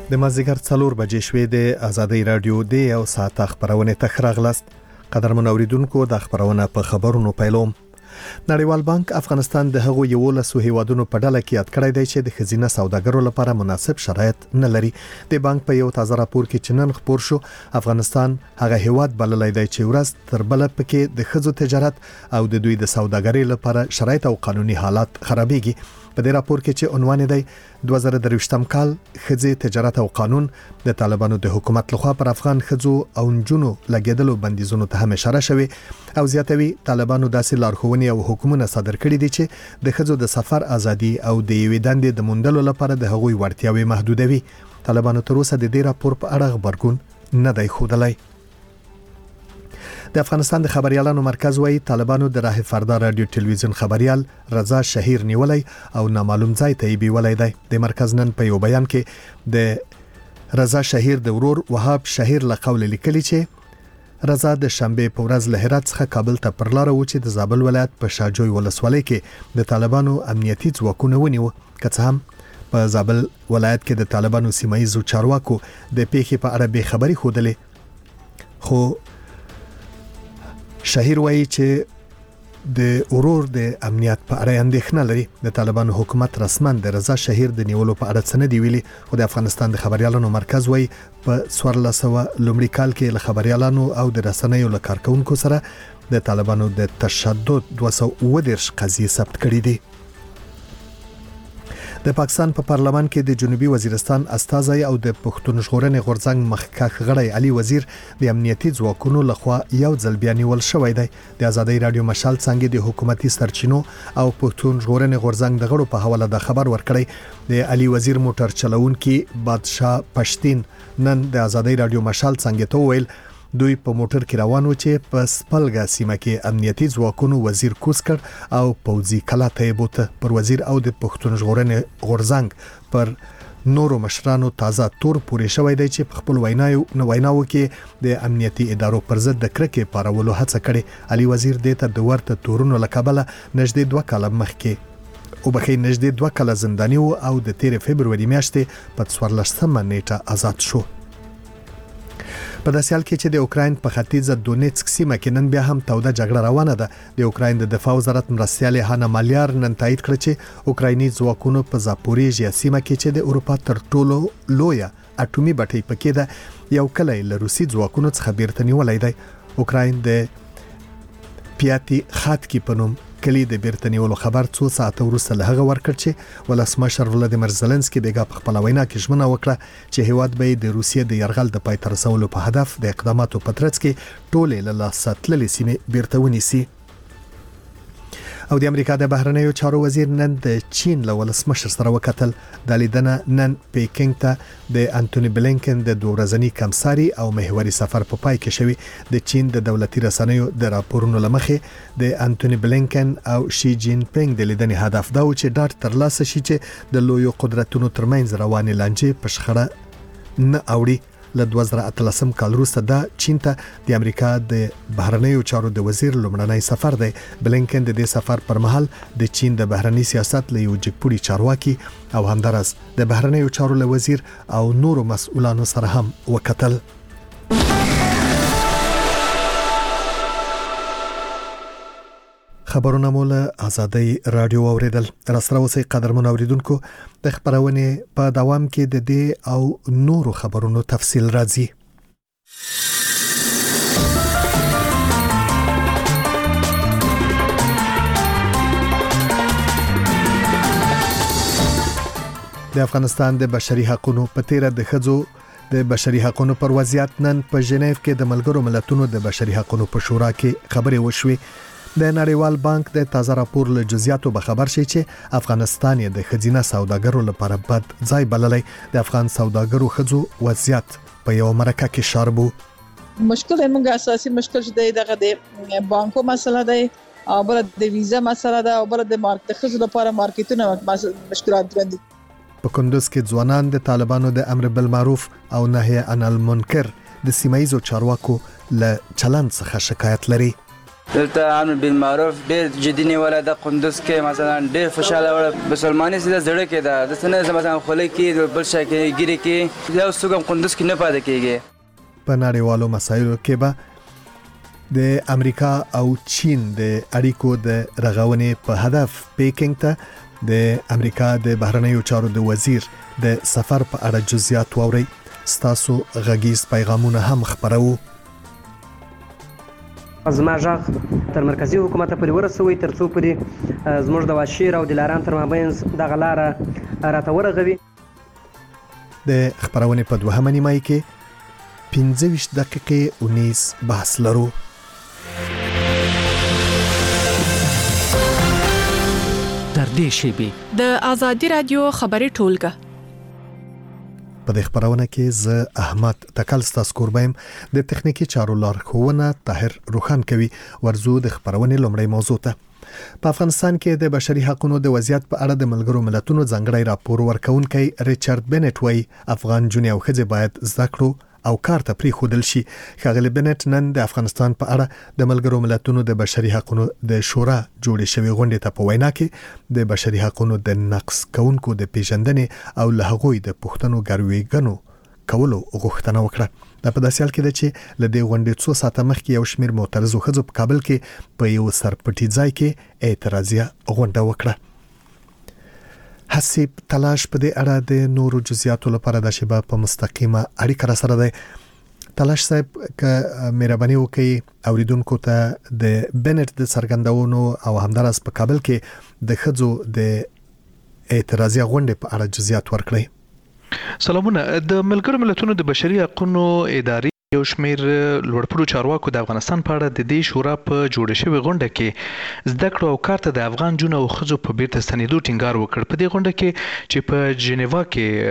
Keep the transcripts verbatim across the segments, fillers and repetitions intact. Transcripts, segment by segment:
د مازیګر څلور بجې شوې د آزادۍ رادیو د یو ساعت خبرونه تخراغلست. قدرمن اوریدونکو د خبرونه په خبرونو پیلوم. نړیوال بانک افغانستان د هغو یو لسو هیوادونو په ډله کې یاد کړی دی چې د خزینه سوداګرو لپاره مناسب شرایط نه لري. د بانک په یو تازه راپور کې چې نن خبر شو، افغانستان هغه هیواد بللی دی چې ورځ تر بل پکې د خزو تجارت او د دوی د سوداګرۍ لپاره شرایط او قانوني حالات خرابېږي. په دې راپور کې چې عنوان دی دوه زره درویشتم کال خزي تجارت او قانون، د طالبانو د حکومت لخوا پر افغان خزو او نجونو لګیدلو بندیزونو ته هم اشاره شوی او زیاتوي طالبانو داسې لارښوونې او حکمونه صادر کړي دي چې د خزو د سفر ازادي او د یوې دندې د موندلو لپاره د هغوی وړتیاوې محدودوي. طالبانو تر اوسه د دې راپور په اړه خبرګون نه دی ښودلی. د افغانستان د خبريالانو مرکز وايي طالبانو د راه فردا رادیو ټلویزیون خبريال رضا شهیر نیولای او نامعلوم ځای ته بیولای دی. د مرکز نن په یو بیان کې د رضا شهیر د ورور وهاب شهیر له قول لیکلی چې رضا د شنبه په ورځ له هرات څخه کابل ته پر لار و چې د زابل ولایت په شاجوی ولسوالۍ کې د طالبانو امنیتي ځواکونه ونیو. که څه هم په زابل ولایت کې د طالبانو سیمایي چارواکو د پیښې په اړه به خبري خوده، خو شهیر وایي چې د اورور د امنیت په اړه اندېښنه لري. د طالبانو حکومت رسما د رضا شهیر د نیولو په اړه څه نه دی ویلي، خو د افغانستان د خبريالانو مرکز وایي په څوارلس سوه لومړي کال کې له خبريالانو او د رسنیو له کارکونکو سره د طالبانو د تشدد دوه سوه اووه دېرش قضیې ثبت کړي دي. د پاکستان په پا پارلمان کې د جنوبي وزیرستان استازی او د پښتون ژغورنې غورځنګ مخکښ غړی علي وزیر د امنیتي ځواکونو لخوا یو ځل بیا نیول شوی دی. د آزادۍ رادیو مشال څنګه د حکومتي سرچینو او پښتون ژغورنې غورځنګ د غړو په حواله د خبر ورکړی. د علي وزیر موټر چلوونکي بادشاه پښتين نن د آزادۍ رادیو مشال څنګه ته ویل دوی په موټر کې روان و چې په سپلګا سیمه کې امنیتي ځواکونو وزیر کوز کړ او پوځي کلا ته بوته. پر وزیر او د پښتون ژغورنې غورځنګ پر نورو مشرانو تازه تور پورې شوی دی چې په خپل ویناو نو ویناو کې د امنیتي ادارو پر ضد د کرکې پارولو هڅه کړې. علي وزیر د ته د ورته تورونو لکبله نږدې دوه کاله مخکې او بخې نږدې دوه کاله زنداني او د تیر فبرवरी میاشتې په څوارلسمه نیټه آزاد شو. په داسې حال کې چې د اوکراین په ختیځه دونیتسک سیمه کې نن بیا هم توده جګړه روانه ده. د اوکراین د دفاع وزارت مرستیال هانا مالیار نن تایید کړ چې اوکرایني ځواکونو په زاپوریژیا سیمه کې چې د اروپا تر ټولو لویه اټومي بټۍ پکې ده یو کلی له روسي ځواکونو څخه بیرته نیولای دی. اوکراین د پیاتي خاتکی په نوم کلی د بیرته نیولو خبر څو ساعت وروسته له هغه ورکړ چې ولسمشر ولادیمیر زيلنسکي بیګا په خپل وینا کې ژمنه وکړه چې هیواد به د روسیې د یرغل د پای ته رسولو په هدف د اقداماتو په ترڅ کې ټولې له لاسه تللې سیمې بیرته ونیسي. او د امریکا د بهرنیو چارو وزیر نن د چین له ولسمشر سره وکتل. د لیدنه نن پیکینګ ته د انټونی بلینکن د دوه ورځني کمساري او محوري سفر په پای کې شوی. د چین د دولتي رسنیو د راپورونو لمخې د انټونی بلینکن او شي جین پینګ د لیدنې هدف دا و چې ډاټ ترلاسه شي چې د لویو قدرتونو ترمنځ روانې لانجې په شخړه نه اوړي. له دوه زره اتلسم کال وروسته دا چین ته د امریکا د بهرنیو چارو د وزیر لومړنی سفر دی. بلینکن د دې سفر پر مهال د چین د بهرنی سیاست له یو جګپوړي چارواکي او همدارس د بهرنیو چارو له وزیر او نورو مسؤلانو سره هم وکتل. خبرونه مول آزادۍ رادیو اوریدل. راسره اوسئ قدرمن اوریدونکو، د خبرونه په دوام کې د دې او نورو خبرونو تفصیل راځي. د افغانستان د بشري حقوقو په تیر د خځو د بشري حقوقو پر وضعیت نن په ژنیف کې د ملګرو ملتونو د بشري حقوقو په شورا کې خبرې وشوي. د نړیوال بانک د تازه راپور له جزئیاتو به خبر شي چې افغانستان د خزینه سوداګرو لپاره بد ځای بللی. د افغان سوداګرو خزو وضعیت په یو مرکه کې شاربو. مشکل موږ اساسي مشکل چې دغه د بانکو مسله ده او بل د ویزا مسله ده او بل د مارکیټ خزو لپاره مارکیټونه مشکلات دي. په کندوز کې ځوانان د طالبانو د امر بالمعروف او نهي عن المنکر د سیمایي چارواکو له چلند څخه شکایت لري. دلته امر بالمعروف ډېر جدي نیولی ده. قندوز کې مثلا ډېر خوشحاله وړه مسلماني چې د زړه کې ده، داسې نه مثلا خولۍ کې بل شی کې ګیرې کې یو څوک هم قندوز کې نه پاتې کېږي. په نړیوالو مسایلو کې به د امریکا او چین د اړیکو د رغونې په هدف پیکینګ ته د امریکا د بهرنیو چارو د وزیر د سفر په اړه جزئیات واوري. ستاسو غږیز پیغامونه هم خبرو. زما ژغ تر مرکزی حکومت پورې ورسوي تر څو پورې زموږ د واشیر او دلارام تر مابین دغه لاره راته ورغوي. د خبرونې په دوهمه نیمایي کې پنځه ویشت دقیقې اونیز بحث لرو. تر دې شیبې د آزادي رادیو خبري ټولګه په دې خبرونه کې ز احمد تکل ستاسو کوربایم د تخنیکی چارو لارښوونه طاهر روخان کوي. ورزو د خبرونه لومړی موضوع ته. په افغانستان کې د بشري حقوقو د وضعیت په اړه د ملګرو ملتونو ځانګړی راپور ورکونکي ریچارډ بنټ وایي افغان جونې او ښځې باید زده کړو او کار ته پری خودل شي. ښاغلی بنټ نن د افغانستان په اړه د ملګرو ملتونو د بشري حقوقو د شورا جوړې شوی غونډې ته په وینا کې د بشري حقوقو د نقض کونکو د پیژندنې او له هغوی د پښتنو ګرویګنو کولو غوښتنه وکړه. دا په داسې حال کې ده چې له دې غونډې څو ساعته مخکې یو شمېر معترضو ښځو په کابل کې په یو سرپټي ځای کې اعتراضیه غونډه وکړه. حسیب تلاش په دې اړه د نورو جزئیاتو لپاره د شباب په مستقیمه اړیکه را سره ده. تلاش صاحب که مهرباني وکړي اوریدونکو ته د بنټ د څرګندونو او همدارس په کابل کې د ښځو د اعتراضیه غونډې په اړه جزئیات ورکړي. سلامونه. د ملګرو ملتونو د بشري حقوقو ادارې یو شمیر لوړپوړو چارواکو د افغانستان په اړه د دې شورا په جوړه شوی غونډه کې زده کړو او کار ته د افغان جون او ښځو په بیرته ستنېدو ټینګار وکړ. په دې غونډه کې چې په جنیوا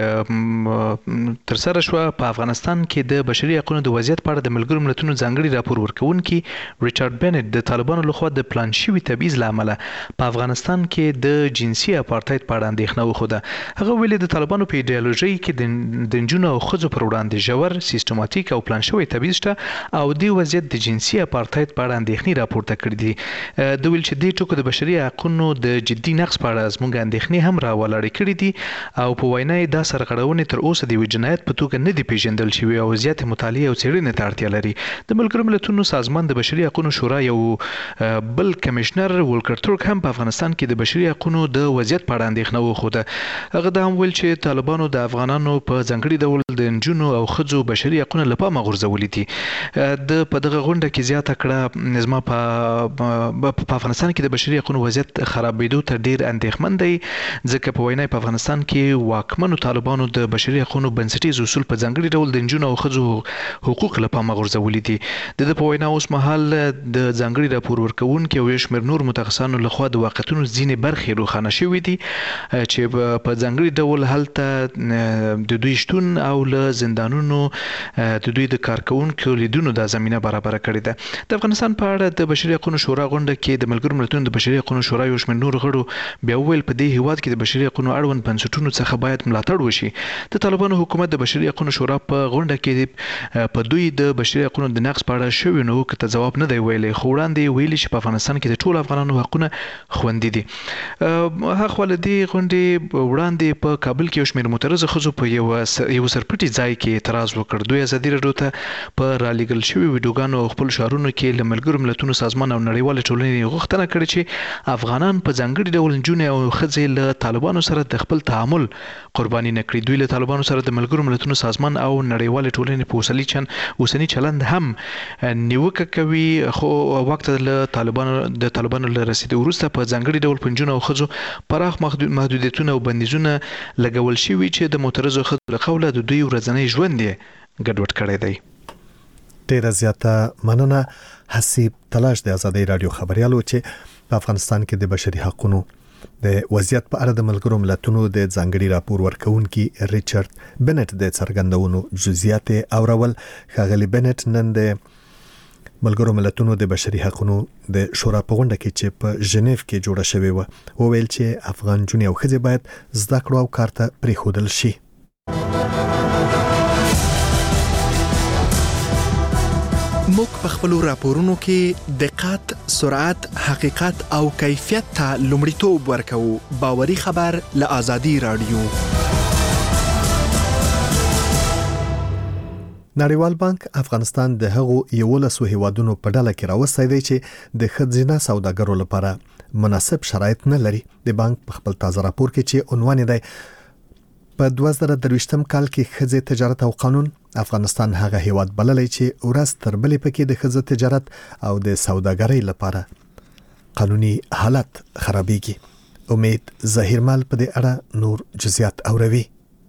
کې تر سره شو، په افغانستان کې د بشري حقوقو د وضعیت په اړه د ملګرو ملتونو ځانګړي راپور ورکونکي ریچارډ بنټ د طالبانو لخوا د پلان شوی تبعیض لامل په افغانستان کې د جنسي اپارټاید په اړه اندېښنه وښوده. هغه ویلي د طالبانو په ایډیالوژي کې د جون او ښځو پر وړاندې ژور سیستماتیک او پلان شوی تبعیض شته او د وضعیت د جنسي اپارټاید په اړه اندېښنې راپورته کړې دي. د ویل چې د ټکو د بشري حقوقو د جدي نقض په اړه زموږ اندېښنې هم راولاړې کړې دي او په وینا یې دا سرغړونې تر اوسه د جنایت په توګه نه دي پیژندل شوی او زیات مطالعه او څېړنې ته اړتیا لري. د ملګرو ملتونو سازمان د بشري حقوقو شورا یو بل کمشنر ولکر تورک هم په افغانستان کې د بشري حقوقو د وضعیت په اړه اندېښنه وښوده. هغه دا هم ویل چې طالبانو د افغانانو په ځانګړي ډول د نجونو او ښځو بشري حقوقو له پامه غورځولي دي. د په دغه غونډه کې زیاته کړه نظام په په افغانستان کې د بشري حقوقو وضعیت خرابېدو ته ډیر اندېښمن دی، ځکه په وینا په افغانستان کې واکمنو طالبانو د بشري حقوقو بنسټیز اصول په ځانګړي ډول د نجونو او ښځو حقوق له پامه غورځولي دي. د په وینا اوس مهال د ځانګړي راپور ورکوونکي او شمېر نور متخصصانو لخوا د واقعیتونو ځینې برخې روښانه شوې دي چې په ځانګړي ډول هلته د دوی شتون او له زندانونو د دوی د کارکونکو لیدونو د زمينه برابر کړې ده. د افغانستان په اړه د بشري حقوقو شورا غونډه کې د ملګرو ملتونو د بشري حقوقو شورا یو شمېر نور غړو بیا ویل په دې هیواد کې د بشري حقوقو اړوند بنسټونو څخه باید ملاتړ وشي. د طالبانو حکومت د بشري حقوقو شورا په غونډه کې په دوی د بشري حقوقو د نقض په اړه شوی نو کته جواب نه دی ویلي، خو وړاندې ویلي چې په افغانستان کې د ټولو افغانانو حقوقونه خوندي دي. هغه خو له دې غونډې وړاندې په کابل کې یو شمېر معترض ښځو په یو یو سرپټي ځای کې اعتراض وکړ. دوی ازادي راډیو ته په رالیږل شوي ویډیوګانو او خپل شعارونو کې له ملګرو ملتونو سازمان او نړیوال ټولنې غوښتنه کړې چې افغانان په ځانګړي ډول نجونې او ښځې له طالبانو سره د خپل تعامل قرباني نه کړي. دوی له طالبانو سره د ملګرو ملتونو سازمان او نړیوال ټولنې په اوسني چن اوسني چلند هم نیوکه کوي، خو وخت له طالبانو د طالبانو له رسیدو وروسته په ځانګړي ډول په نجونو او ښځو پراخ محدودیتونه او بندیزونه لګول شوي چې د معترضو ښځو له قوله د دوی ورځنی ژوند یې ګډوډ کړی دی. ډیره زیاته مننه حسیب تلاش د آزادۍ رادیو خبريالو چې په افغانستان کې د بشري حقوقو د وضعیت په اړه د ملګرو ملتونو د ځانګړي راپور ورکونکي ریچارډ بنټ د څرګندونو جزئیات اورول. ښاغلی بنټ نن د ملګرو ملتونو د بشري حقوقو د شورا په غونډه کې چې په ژنیف کې جوړه شوې و وویل چې افغان جونې او ښځې باید زده کړو او کار ته پریښودل شي. موږ په خپلو راپورونو کې دقت، سرعت، حقیقت او کیفیت ته لومړیتوب ورکوو. باوري خبر له آزادي رادیو. نړیوال بانک افغانستان د هغو یولسو هیوادونو په ډله کې راوستی دی چې د ښځینه سوداګرو لپاره مناسب شرایط نه لري. د بانک په خپل تازه راپور کې چې عنوان دی په دوه زره درویشتم کال کې ښځې تجارت او قانون، افغانستان هغه هیواد بللی چې ورځ تر بلې پکې د ښځو تجارت او د سوداګرۍ لپاره قانوني حالت خرابېږي. امید ظهیرمل په دې اړه نور جزئیات اوروي.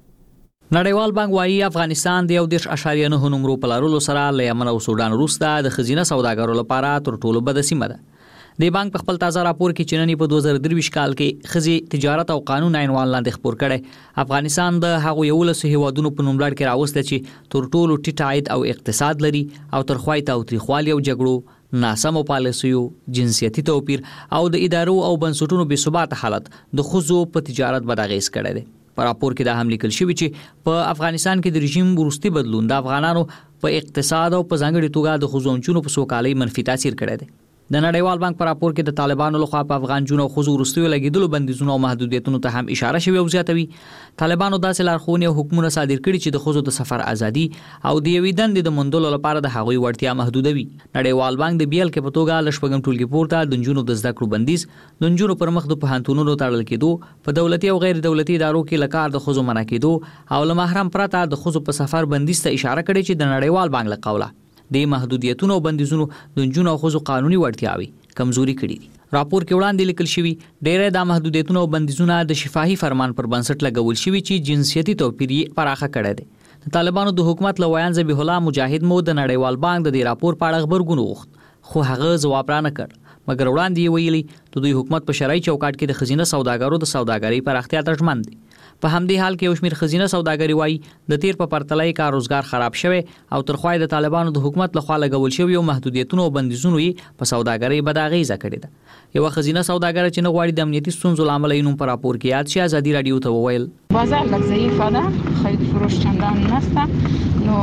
نړیوال بانک وايي افغانستان د یو دېرش اعشاریه نه نمرو په لرلو سره له یمن او سودان وروسته د ښځینه سوداګرو لپاره تر ټولو بده سیمه ده. د بانک په خپل تازه راپور کې چې نن په دوه زره درویشت کال کې ښځې تجارت او قانون عنوان لاندې خپور کړي، افغانستان د هغو یولسو هیوادونو په نوملړ کې راوسته چې تر ټولو ټیټ عاید او اقتصاد لري او تر خوای تاوتریخوالي او جګړو، ناسمو پالیسیو، جنسیتي توپیر او د ادارو او بنسټونو بې ثباته حالت د ښځو په تجارت بد اغېز کړی دی. په راپور کې دا هم لیکل شوی چې په افغانستان کې د رژیم وروستي بدلون د افغانانو په اقتصاد او په ځانګړي توګه د ښځو انچونو په سوکالۍ منفي تاثیر کړی دی. د نړیوال بانک په راپور کې د طالبانو لخوا په افغان جنو او ښځو وروستیو لګیدلو بندیزونو او محدودیتونو ته هم اشاره شوې او زیاتوي. طالبانو داسې لارښوونې او حکمونه صادر کړي چې د ښځو د سفر ازادي او د یوې دندې د موندلو لپاره د هغوی وړتیا محدودوي. نړیوال بانک د بیل کې په توګه له شپږم ټولګي پورته د نجونو د زده کړو بندیز، د نجونو پر مخ د پوهنتونونو تړل کېدو، په دولتي او غیر دولتي ادارو کې له کار د ښځو منع کېدو او له محرم پرته د ښځو په سفر بندیز ته اشاره کړې چې د نړیوال بانک له قوله د محدودیتونو او بندیزونو د نجونو او ښځو قانوني وړتیاوي کمزوري کړي دي. راپور کې وړاندې لیکل شوی ډېر د محدودیتونو او بندیزونو د شفاهي فرمان پر بنسټ لګول شوی چې جنسیتي توپیر یې پراخه کړی دی. د طالبانو د حکومت له ویان ذبیح الله مجاهد مو د نړیوال بانک د دې راپور په اړه خبرګون وغوښت، خو هغه ځواب را نه کړ، مګر وړاندې یې ویلي د دوی حکومت په شرعي چوکاټ کې د ښځینه سوداګرو د سوداګرۍ پراختیا ترجمن دی. په همدې حال کې یو شمېر ښځینه سوداګري وایي د تیر په پرتله یې کار روزګار خراب شوی او تر خوا د طالبانو د حکومت لخوا لګول شوي او محدودیتونو او بندیزونو یې په سوداګرۍ بد اغېزه کړې ده. یوه ښځینه سوداګره چې نه غواړي د امنیتي ستونزو له امله یې نوم په راپور کې یاد شي ازادي راډیو ته وویل بازار لږ ضعیفه ده، خرید فروش چندان نشته، نو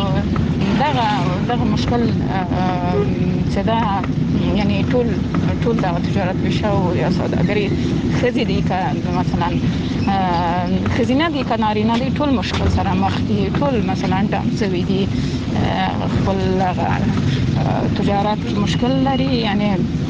دغه دغه مشکل چې دا یعنی ټول ټول د تجارت پیشه او یا سوداګري ښځې دي که مثلا ښځینه دي که نارینه دي ټول مشکل سره مخ دي، ټول مثلا ډم شوي دي، خپل تجارت مشکل لري، یعنی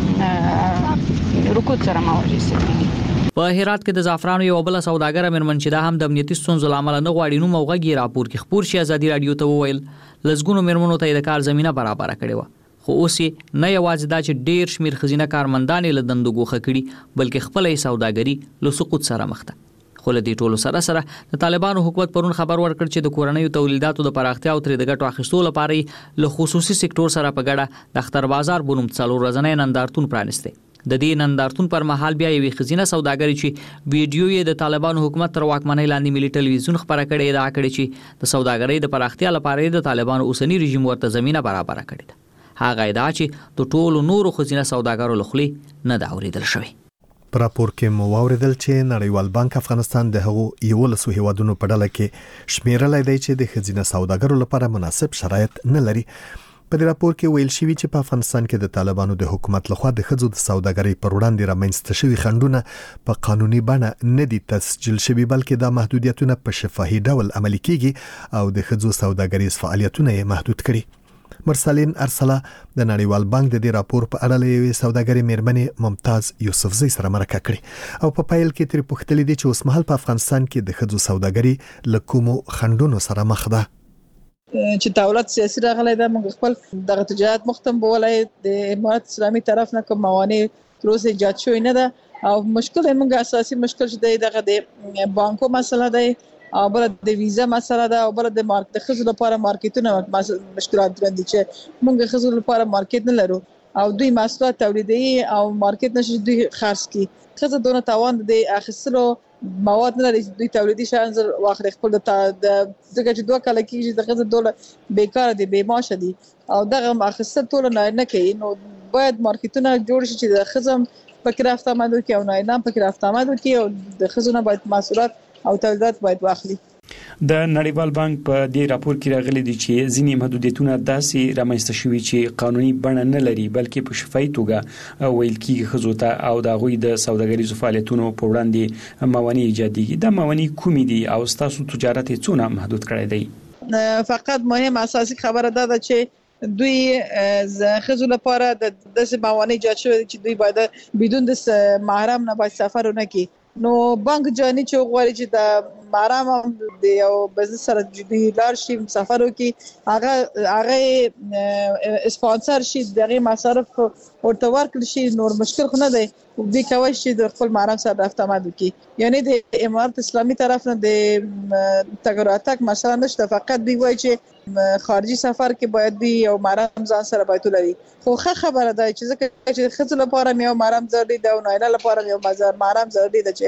رکود سره مواجه شوي دي. په هرات کې د زعفرانو یو بل سوداګر مېرمن چې دا هم د امنیتي ستونزو له امله نه غواړي نوم او غږ یې راپور کې خپور شي ازادي راډیو ته وویل لسګونو مېرمنو ته د کار زمینه برابره کړې وه، خو اوس یې نه یوازې دا چې ډېر شمېر ښځینه کارمندانې له دندو ګوښه کړي بلکې خپله یې سوداګري له سقوط سره مخ ده. خو له دې ټولو سره سره د طالبانو حکومت پرون خبر ورکړ چې د کورنیو تولیداتو د پراختیا او ترې د ګټو اخیستو لپاره له خصوصي سکتور سره په ګډه د اختر بازار په نوم څلور ورځنی نندارتون پرانیستی. د دې نندارتون پر مهال بیا یوې ښځینه سوداګري چې ویډیو یې د طالبانو حکومت تر واکمنۍ لاندې ملي ټلویزیون خپره کړې ادعا کړې چې د سوداګرۍ د پراختیا لپاره د طالبانو اوسنی رژیم ورته زمینه برابره کړې ده. هغه ادعا چې د ټولو نورو ښځینه سوداګرو له خولې نه ده اورېدل شوې. په راپور کې مو واوریدل چې نړیوال بانک افغانستان د هغو یولسو هیوادونو په ډله کې شمیرلی دی چې د ښځینه سوداګرو لپاره مناسب شرایط نه لري. په دې راپور کې ویل شوی چې په افغانستان کې د طالبانو د حکومت لخوا د ښځو د سوداګرۍ پر وړاندې رامنځته شوي خنډونه په قانوني بڼه نه دي تسجیل شوي، بلکې دا محدودیتونه په شفاهي ډول عملي کیږي او د ښځو سوداګریز فعالیتونه یې محدود کړي. مرسلین ارسلا د نړیوال بانک د دې راپور په اړه له یوې سوداګرې مېرمنې ممتاز یوسفزۍ سره مرکه کړې او په پیل کې ترې پوښتلې دي چې اوسمهال په افغانستان کې د ښځو سوداګري له کومو خنډونو سره مخ ده. چې دولت سیاسي راغلی دا موږ خپل دغه تجارت مختم بولای د امارات اسلامي طرف نه کوم موانع تر اوسه ایجاد شوی نه ده او مشکل موږ اساسي مشکل چې دغه د بانکو مسله ده او بل د ویزا مسله ده او بل د مارکیټ د خزو لپاره مارکیټونه مشکلات دي چې موږ خزو لپاره مارکیټ نه لرو او دوی محصولات تولیدي او مارکیټ نشي دوی خرڅ کی خزه دونه توان د اخیستلو مواد نه لري، دوی تولیدي شیان واخلي خپل د دغه چې دوه کال کېږي د خزه دوله بیکار دي بې معاشه دي او دغه اخیستل ټول نه نه کوي. نو باید مارکیټونه جوړ شي چې د خزم پکې رافت آمد وکړي او نه نه پکې رافت آمد وکړي او د خزونه باید محصولات او تولیدات باید واخلي. د نړیوال بانک په دې راپور کې راغلي دي چې ځینې محدودیتونه داسې رامنځته شوي چې قانوني بڼه نه لري بلکې په شفاهي توګه ویل کېږي ښځو ته او د هغوی د سوداګریزو فعالیتونو په وړاندې موانع ایجادېږي. دا موانع کومې دي او ستاسو تجارت یې څونه محدود کړی دی؟ فقط مهم اساسي خبره ده چې دوی ښځو لپاره د داسې موانع ایجاد شوي چې دوی باید بدون د محرم نه باید سفر ونه کړي. نو بانک جاني چې غواړي چې د محرم د یو بزنس سره دوی لار شي سفر وکړي هغه هغه اسپانسر شي دغه مصارف ورته ورکړي شي نور مشکل خو نه دی دوی کوي چې د خپل محرم سره رابطه ماد وکړي. یعنی د امارات اسلامي طرف نه د تګ راتګ مثلا نشته فقط دوی وایي چې خارجي سفر کې باید دوی یو محرم ځان سره باید ولري. خو ښه خبره ده چې ځکه چې ښځو لپاره یو محرم ضروري ده او نارینه لپاره یو محرم ضروري ده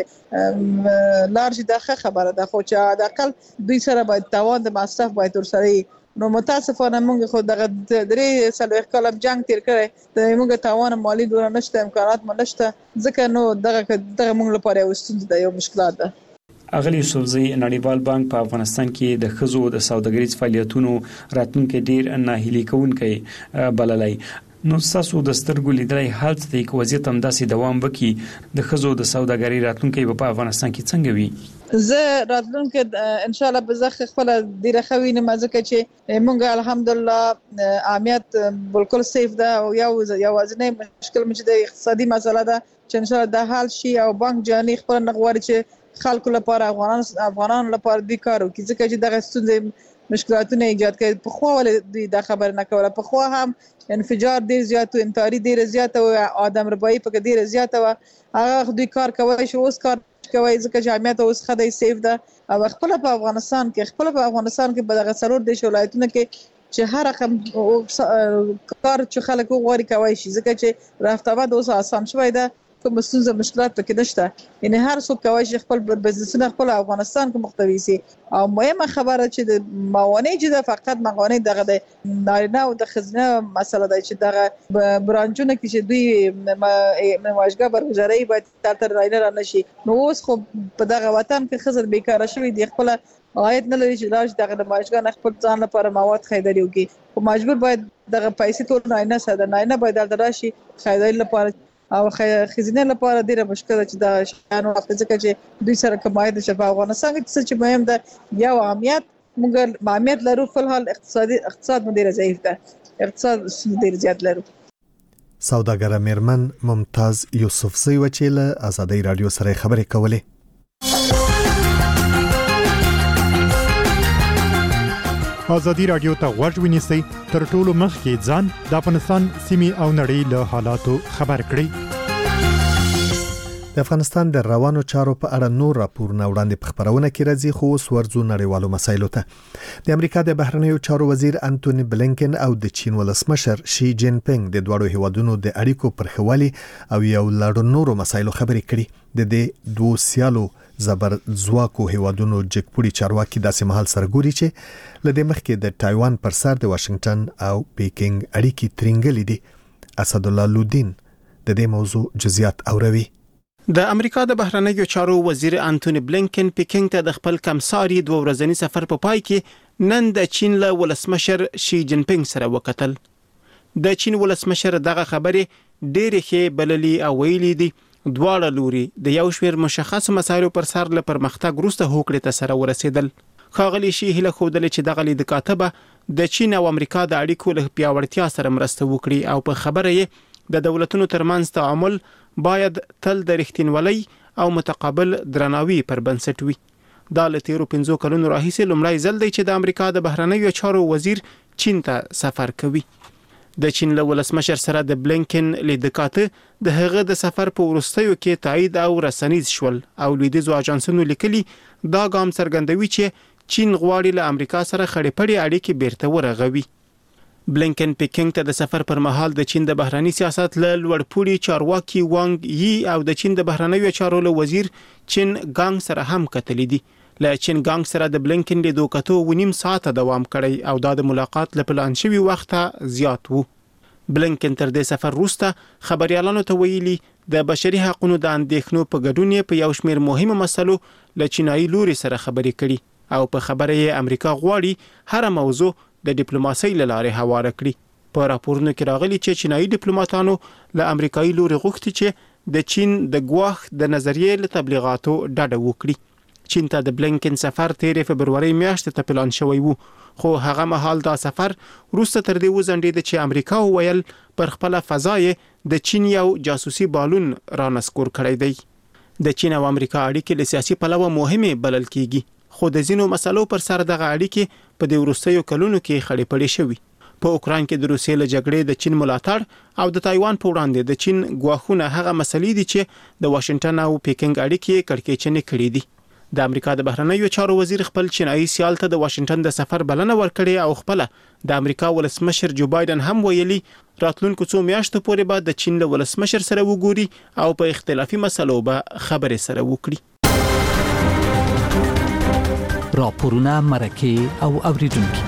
چې لار شي. دا ښه خبره ده خو چې د اقل دوی سره باید توان د مصرف باید ورسره. نو متاسفانه موږ خو دغه درې څلوېښت کاله جنگ تیر کړی د موږ توان مالی دونه نشته امکانات مو نشته ځکه نو دغه دغه موږ لپاره یو ستونزه ده یو مشکلات ده. اغلی یوسفزی نړیوال بانک په افغانستان کې د ښځو د سوداګریز فعالیتونو راتلونکي ډیر ناهیلي کوونکی بللی. نو تاسو د سترګو لیدلای حال ته کې وضعیت هم داسې دوام وکړي د ښځو د سوداګرۍ راتلونکي په افغانستان کې څنګه وي؟ زه راتلونکي ان شاء الله بزخ خپل ډیره خوي نه مزه چې مونږ الحمدلله اهمیت بالکل سیف ده او یو یوازنی مشکل مچ د اقتصادي مسله ده چې ان شاء الله د حل شي او بانک جاني خپل نغوړي چې خلکو لپاره افغانان افغانان لپاره د کارو کې ځکه چې دغه ستونزې مشکلاتونه ایجاد کوي. په خو ول د خبر نه کوله په خو هم انفجار ډیر زیات او انتحاري ډیر زیات او آدم ربایي په ډیر زیات او هغه دوی کار کوي شو اوس کار کوي ځکه جامعیت اوس خدای سیف ده او خپل په افغانستان کې خپل په افغانستان کې په دغه څلور د ولایتونو کې چې هر رقم کار چې خلک غواړي کوي شي ځکه چې رافتاباد اوس آسان شوی ده کوم ستونزې مشکلات پکې نشته. یعنی هر څوک کوي چې خپل بزنسونه خپل افغانستان کې محتوي سي او مهمه خبره چې د موانع چې د فقط موانع دغه د نارینه او د خزینه مسله ده چې دغه برانچونه کې چې دوی مواجهه برګزاري باید تر راینه را نشي. نو اوس خو په دغه وطن کې خزر بیکاره شوی دی خپل عاید نه لري چې لاش دغه مواجهه نه خپل ځان لپاره مواد خریداري وکړي او مجبور باید دغه پیسې ټول نارینه سره نارینه باید دلته راشي خریداري لپاره او خزینه لپاره ډیره مشکل ده چې دا شانو وخت ځکه چې دوی سره کمای د شفا افغانستان کې چې مهم ده یو اهمیت موږ اهمیت لرو په حال اقتصادي اقتصاد مدیر ضعیف ده اقتصاد ډیر زیات لرو. سوداګر میرمن ممتاز یوسفزی وچیله آزادی رادیو سره خبرې کولې. آزادی رادیو ته غوږ ونیسئ تر ټولو مخکې ځان د افغانستان سیمې او نړۍ له حالاتو خبر کړئ. د افغانستان د روانو چارو په اړه نور راپورونه وړاندې په خبرونه کې راځي خو اوس ورځو نړیوالو مسایلو ته. د امریکا د بهرنیو چارو وزیر انټونی بلینکن او د چین ولسمشر شي جین پینګ د دوړو هیوادونو د اړیکو پر خوالي او یو لړ نورو مسایلو خبرې کړي. د دې دوه سیالو زبر زواکو هیوادونو جګپوړي چارواکي داسې مهال سرګوري چې لدې مخکې د تایوان پر سر د واشنگټن او پیکینګ اړیکې ترنګلې دي. اسد الله لودین د دې موضوع جزئیات اوروي. د امریکا د بهرنیو چارو وزیر انټونی بلینکن پیکینګ ته د خپل کمساري دوه ورځنی سفر په پای کې نن د چین له ولسمشر شي جین پینګ سره وکتل. د چین ولسمشر دغه خبرې ډېرې ښې بللي او ویلي دي دواړه لوري د یو شمېر مشخص مسایلو پر سر له پرمختګ وروسته هوکړې ته سره ورسېدل. ښاغلي شي هیله ښودله چې دغه لید کاتبه د چین او امریکا د اړیکو له پیاوړتیا سره مرسته وکړي او په خبره یې د دولتونو ترمنځ تعامل باید تل د رښتینولۍ او متقابل درناوي پر بنسټ وي. دا له تیرو پنځو کلونو راهیسې لومړی ځل دی چې د امریکا د بهرنیو چارو وزیر چین ته سفر کوي. د چین له ولسمشر سره د بلینکن لیدکاته د هغه د سفر په وروستیو کې تایید او رسنیز شول او لیدیزو اژانسونو لیکلي دا ګام څرګندوي چې چین غواړي له امریکا سره خړې پړې اړیکې بیرته ورغوي. بلینکن پیکینګ ته د سفر پر مهال د چین د بهرنی سیاست له لوړپوړي چارواکي وانګ یي او د چین د بهرنیو چارو له وزیر چین ګانګ سره هم کتلې دي. له چین ګانګ سره د بلینکن لیدو کتو ونیم ساعت دوام کړی او دا د ملاقات له پلان شوي وخته زیات وو. بلینکن تر دې سفر وروسته خبريالانو ته ویلي د بشري حقوقو د اندېښنو په ګډون په یو شمېر مهمه مسلو له چینایي لوري سره خبرې کړي او په خبره یې امریکا غواړي هر موضوع د ډیپلوماسۍ له لارې هواره کړي. په راپورونو کې راغلي چې چینایي ډیپلوماټانو له امریکایي لوري غوښتي چې د چین د ګواښ د نظریې له تبلیغاتو ډډه وکړي. چین ته د بلینکن سفر تیرې فبروري میاشتې ته پلان شوی وو، خو هغه مهال دا سفر وروسته تر دې وځنډېد چې امریکا وویل پر خپل فضا یې د چین یو جاسوسي بالون رانسکور کړی دی. د چین او امریکا اړیکې له سیاسي پلوه مهمه بلل کیږي، خو د ځینو مسلو پر سر دغه اړیکې په دې وروستیو کلونو کې خړې پړې شوي. په اوکران کې د روسیې له جګړې د چین ملاتړ او د تایوان په وړاندې د چین ګواښونه هغه مسلې دي چې د واشنگټن او پیکینګ اړیکې کړکېچنې کړې دي. د امریکا د بهرنیو چارو وزیر خپل چینایي سیال ته د واشنگټن د سفر بلنه ورکړې او خپل د امریکا ولسمشر جو بایدن هم ویلي راتلونکو څو میاشتو پورې به د چین له ولسمشر سره وګوري او په اختلافي مسلو به خبرې سره وکړي. راپورونه مرکه او اوریدونکو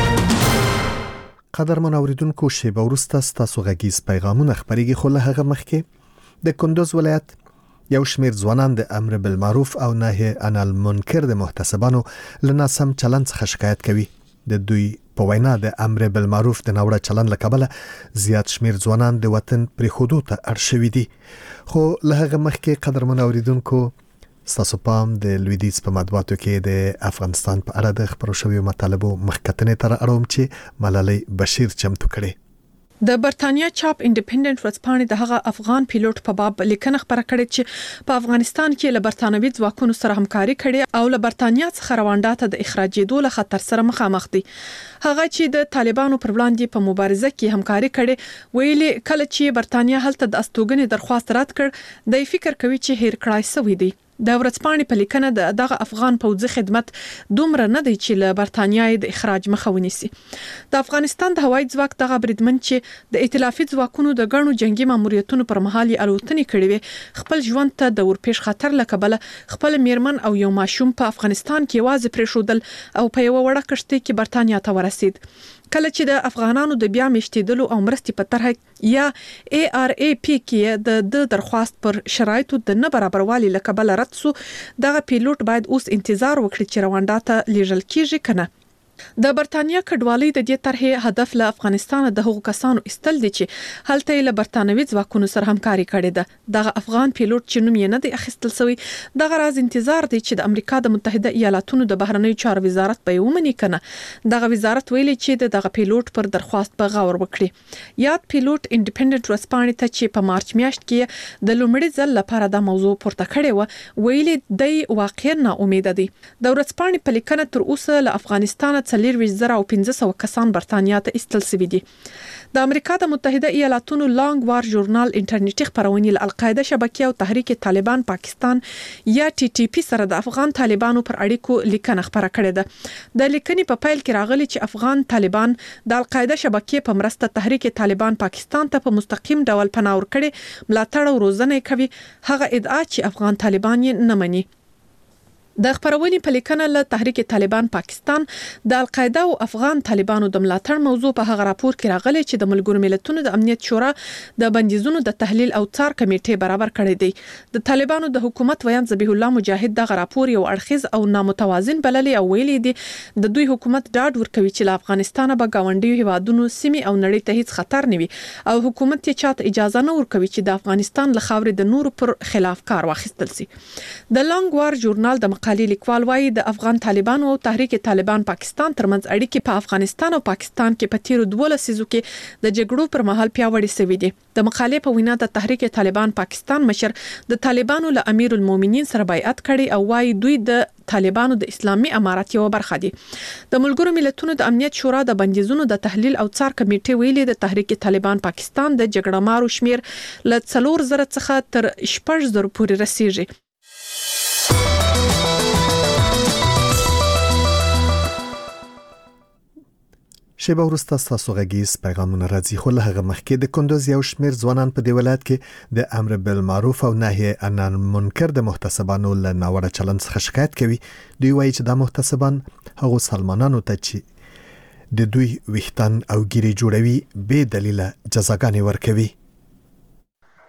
قدرمن اوریدونکو شیبه وروسته ستاسو غږیز پیغامونه خبرېږي، خو له هغه مخکې د کندوز ولایت یو شمېر ځوانان د امر بالمعروف او نهي عن المنکر د محتسبانو له ناسم چلند څخه شکایت کوي. د دوی په وینا د امر بالمعروف د ناوړه چلند له کبله زیات شمېر ځوانان د وطن پرېښودو ته اړ شوي دي. خو له هغه مخکې قدرمن اوریدونکو ستاسو پام د لویدیځ په مطبوعاتو کې د افغانستان په اړه د خبرو شویو مطالبو مخکتنې تر اړوم چې ملالۍ بشیر چمتو کړي. د برتانیا چاپ انډیپندنت ورځپاڼې د هغه افغان پیلوټ په باب لیکنه خبره کړې چې په افغانستان کې له برتانوي ځواکونو سره همکاري کړې او له برتانیا څخه روانډا ته د اخراجېدو له خطر سره مخامخ دي. هغه چې د طالبانو پر وړاندې په مبارزه کې همکاري کړې ویلي کله چې برتانیا هلته د استوګنې درخواست رد کړ د فکر کوي چې هیر کړای شوی دی. د ورځپاڼې په لیکنه د دغه افغان پوځي خدمت دومره نه دی چې له برتانیا د اخراج مخه ونیسي. د افغانستان د هوایي ځواک دغه بریدمن چې د ائتلافي ځواکونو د غړو جنگي ماموریتونو پر مهال یې الوتنې کړې وي خپل ژوند ته د ورپېښ خطر لکبله خپل میرمن او یو ماشوم په افغانستان کې واځي پرېښودل او په یو وړه کشتۍ کې برتانیا ته ورسید. کله چې د افغانانو د بیا میشتېدلو او مرستې په طرح یا ای آر ای پی کې د درخواست پر شرایطو د نه برابروالي لکبله رد سو، دغه پیلوټ باید اوس انتظار وکړي چې روانډا ته لیږل کیږي کنه. د برتانیا کډوالۍ د دې طرحې هدف له افغانستان د هغو کسانو استل دي چې هلته له برتانوي ځواکونو سره همکاري کړې ده. دغه افغان پیلوټ چې نوم یې نه دی اخیستل شوی دغه راز انتظار دی چې د امریکا د متحده ایالاتونو د بهرنیو چارو وزارت به ومني کنه. دغه وزارت ویلي چې دغه پیلوټ پر درخواست به غور وکړي. یاد پیلوټ انډیپندنت ورځپاڼې ته چې په مارچ میاشت کې د لومړي ځل لپاره دا موضوع پورته کړې و ویلي دی واقعا نا امید دي. د ورځپاڼې په لیکنه تر اوسه له افغانستان څلور ویشت زره او پنځه سوه کسان برتانیا ته ایستل شوي دي. د امریکا د متحده ایالاتونو لانګ وار ژورنال انټرنیټي خبرونه له القاعده شبکې او تحریک طالبان پاکستان یا ټي ټي پی سره د افغان طالبانو پر اړیکو لیکنه خبره کړې ده. د لیکنې په پیل کې راغلي چې افغان طالبان د القاعده شبکې په مرسته تحریک طالبان پاکستان ته په مستقیم ډول پناه ورکړي ملاتړ او روزنه کوي. هغه ادعا چې افغان طالبان یې نه مني. د خبرونې په لیکنه له تحریک طالبان پاکستان د القاعده او افغان طالبانو د ملاتړ موضوع په هغه راپور کې راغلی چې د ملګرو ملتونو د امنیت شورا د بندیزونو د تحلیل او څار کمیټې برابر کړی دی. د طالبانو د حکومت ویان ذبیح الله مجاهد دغه راپور یو اړخیز او نامتوازن بللی او ویلي دی د دوی حکومت ډاډ ورکوي چې له افغانستان به گاونډي هیوادونو سیمې او نړۍ ته هیڅ خطر نه وي او حکومت یې چاته اجازه نه ورکوي چې د افغانستان له خاورې د نورو پر خلاف کار واخیستل شي. د لانګ وار ژورنال د مقالې لیکوال وايي د افغان طالبانو او تحریک طالبان پاکستان ترمنځ اړیکې په افغانستان او پاکستان کې په تیرو دوه لسیزو کې د جګړو پر مهال پیاوړې شوې دي. د مقالې په وینا د تحریک طالبان پاکستان مشر د طالبانو له امیر المؤمنین سره بیعت کړي او وايي دوی د طالبانو د اسلامي امارات یو برخه دي. د ملګرو ملتونو د امنیت شورا د بندیزونو د تحلیل او څار کمیټې ویلي د تحریک طالبان پاکستان د جګړه مارو شمیر له څلور زره څخه تر شپږ زره پورې رسیږي. شیبه وروسته ستاسو غږیز پیغامونه راځي، خو له هغه مخکې د کندوز یو شمېر ځوانان په دې ولایت کې د امر بالمعروف او نهي عن المنکر د محتسبانو له ناوړه چلند څخه شکایت کوي. دوی وایي چې دا محتسبان هغو سلمانانو ته چې د دوی ویښتان او ګیرې جوړوي بې دلیله جزاګانې ورکوي.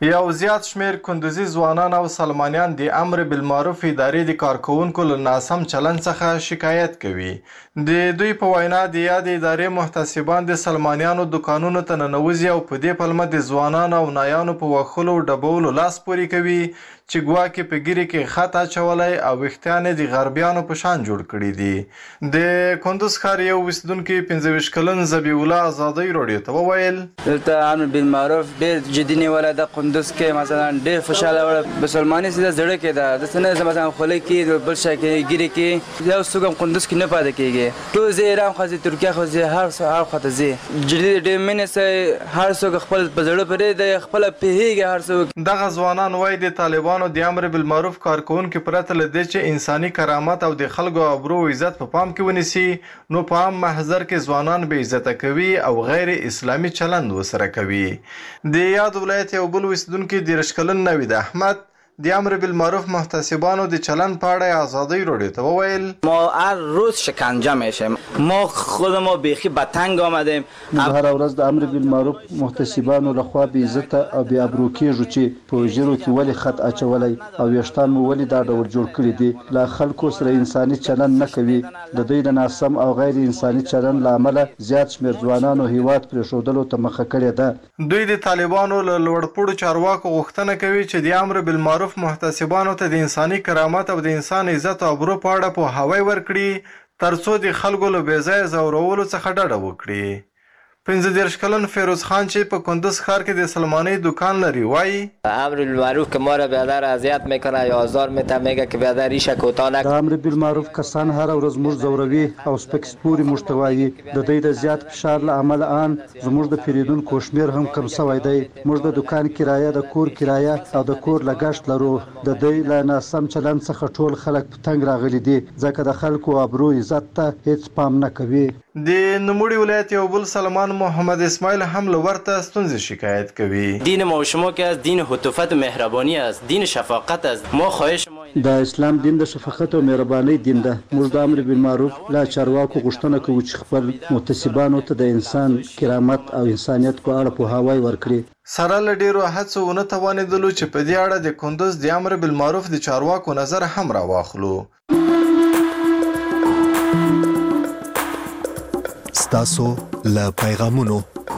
یو زیات شمیر کندوزي ځوانان او سلمانیان د امر بالمعروف ادارې د کارکوونکو له ناسم چلند څخه شکایت کوي. د دوی په وینا د یادې ادارې محتسبان د سلمانیانو دکانونو ته ننوځي او په دې پلمه د ځوانانو او نایانو په وښلو ډبولو لاس پورې کوي چې ګواکې په ګیرې کې خط اچولی او ویښتان یې د غربیانو په شان جوړ کړي دي. د کندوز ښار یو اوسېدونکي پنځه ویشت کلن ذبیح الله ازادۍ راډیو ته وویل دلته امر بالمعروف ډېر جدي نیولی ده. کندوز کې مثلا ډېر خوشحاله وړه مسلماني سیده زړه کې ده. داسې نه مثلا خوله کې بل شی کې ګیرې کې یو څوک هم کندوز کې نه پاتې کېږي. ټول ځي ایران خوا ځي، ترکیه خوا ځي، هر هر خوا ته ځي. جدي ډېر مینې سره هر څوک خپل په زړه پرې دی، خپله پوهېږي هر څوک. دغه ځوانان وایي د طالبانو د امر بالمعروف کارکوونکي پرته له دې چې انساني کرامت او د خلکو ابرو او عزت په پام کې ونیسي، نو په عام محضر کې ځوانان بې عزته کوي او غیر اسلامي چلند ورسره کوي. د یاد ولایت یو بل اوسېدونکي دېرش کلن نوید احمد د امر بالمعروف محتسبانو د چلند په اړه ازادۍ راډیو ته وویل ما هر روز شکنجه میشیم، ما خود ما بیخی به تنگ آمدیم. هر ورځ د امر بالمعروف محتسبانو لخوا بې عزته او بې ابرو کېږو چې په ژیرو کې ولې خط اچولی او ویښتان مو ولې دا ډول جوړ کړي دي. له خلکو سره انساني چلند نه کوي. د دوی د ناسم او غیر انساني چلند له امله زیات شمېر ځوانانو هیواد پرېښودلو ته مخه کړې ده. دوی د طالبانو له لوړپوړو چارواکو غوښتنه کوي چې د امر بالمعروف محتسبانو ته د انساني کرامت او د انسان عزت او ابرو په اړه پوهاوی ورکړي ترڅو د خلکو له بې ځایه ځورولو څخه ډډه وکړي. پنځه دېرش کلن فیروز خان چې په کندوز ښار کې د سلماني دکان لري وایي امر بالمعروف که ما را بیادر اذیت میکنه یا آزار میته، میگه که بیادر ریشه کوتاه نکن. د امر بالمعروف کسان هر ورځ موږ ځوروي او سپک سپوري موږ ته وایي. د دوی د زیات فشار له امله ان زموږ د پیرودونکو شمېر هم کم شوی دی. موږ د دکان کرایه، د کور کرایه او د کور لګښت لرو. د دوی له ناسم چلند څخه ټول خلک په تنګ راغلي دي ځکه د خلکو ابرو عزت ته هیڅ پام نه کوي. د نوموړي ولایت یو بل سلمان محمد اسماعیل هم له ورته ستونزې شکایت کوي. دین ما و شما که از دین حطوفت و مهربانی است، دین شفقت است. ما خواهش ما د اسلام دین د شفقت او مهربانۍ دین ده. موږ د امر بالمعروف له چارواکو غوښتنه کوو چې خپل محتسبانو ته د انسان کرامت او انسانیت په اړه پوهاوی ورکړي. سره له ډېرو هڅو ونه توانېدلو چې په دې اړه د کندوز د امر بالمعروف د چارواکو نظر هم راواخلو. ستاسو له پیغامونو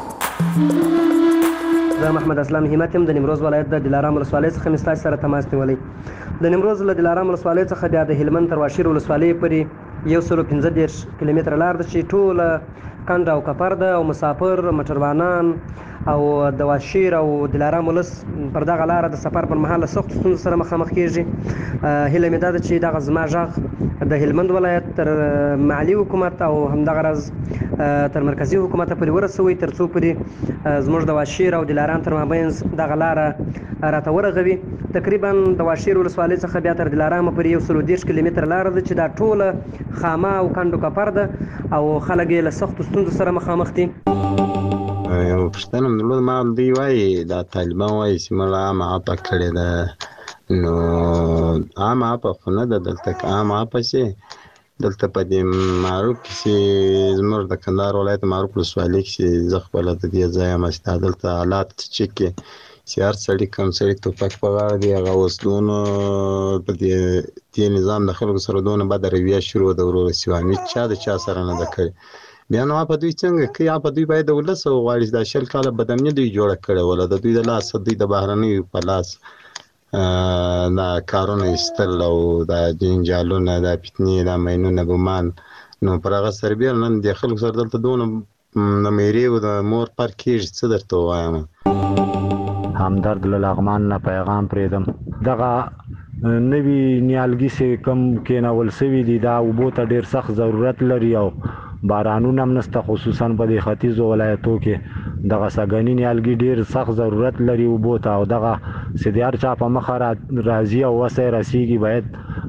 زه محمد اسلام همت یم د نیمروز ولایت د دلارام ولسوالۍ څخه مې ستاسو سره تماس نیولی. د نیمروز له دلارام ولسوالۍ څخه بیا د هلمند تر واشیر ولسوالۍ پورې یو سلو پنځه دېرش کیلومتره لار ده چې ټوله کنډ او کپر ده او مسافر موټروانان او د واشیر او دلارام ولس پر دغه لاره د سفر پر مهال له سختو ستونزو سره مخامخ کېږي. هیله مې دا ده چې دغه زما غږ د هلمند ولایت تر محلي حکومت او همدغه راز تر مرکزي حکومت پورې ورسوي تر څو پورې زموږ د واشیر او دلارام تر مابینځ دغه لاره راته ورغوي. تقریبا د واشیر ولسوالۍ څخه بیا تر دلارام پورې یو سلو دېرش کیلومتره لاره ده چې دا ټوله خامه او کنډو کپر ده او خلک یې له سختو ستونزو سره مخامخ دي. یو پوښتنه مې درلوده، ما دوی وایي دا طالبان وایي چې موږ عامه عفه کړې ده. نو عامه عفه خو نه ده دلته، عامه عفه چې دلته په دې معروف کې چې زموږ د کندهار ولایت معروف ولسوالۍ کې چې زه خپله د دې ځای یم چې دا دلته حالات چک کې چې هر سړي کوم سړي ټوپک په غاړه دی، هغه وسلونو په دې دې نظام د خلکو سره دونه بده رویه شروع ده ورور سیواني چا د چا سره نه ده کړې. بیا نو په دوی څنګه کوي؟ په دوی باید د ولس وغواړي دا شل کاله بدامني دوی جوړه کړې وله د دوی د لاس دوی د بهرنیو په لاس دا کارونه ایستل او دا جنجالونه دا فتنې دا مینونه ګمان نو پر هغه سربیل نن د خلکو سره دلته دونه د میرې او د مور پر کېږي څه درته ووایم. همدرد له لغمان نه پیغام پرېږدم. دغه نوي نیالګي چې کوم کېنول سوي دي دا اوبو ته ډېر سخت ضرورت لري او بارانونه هم نشته، خصوصا په دې ختیځو ولایتو کې دغه سږني نیالګي ډېر سخت ضرورت لري اوبو ته او دغه چې د هر چا په مخه راځي او وسه رسیږي باید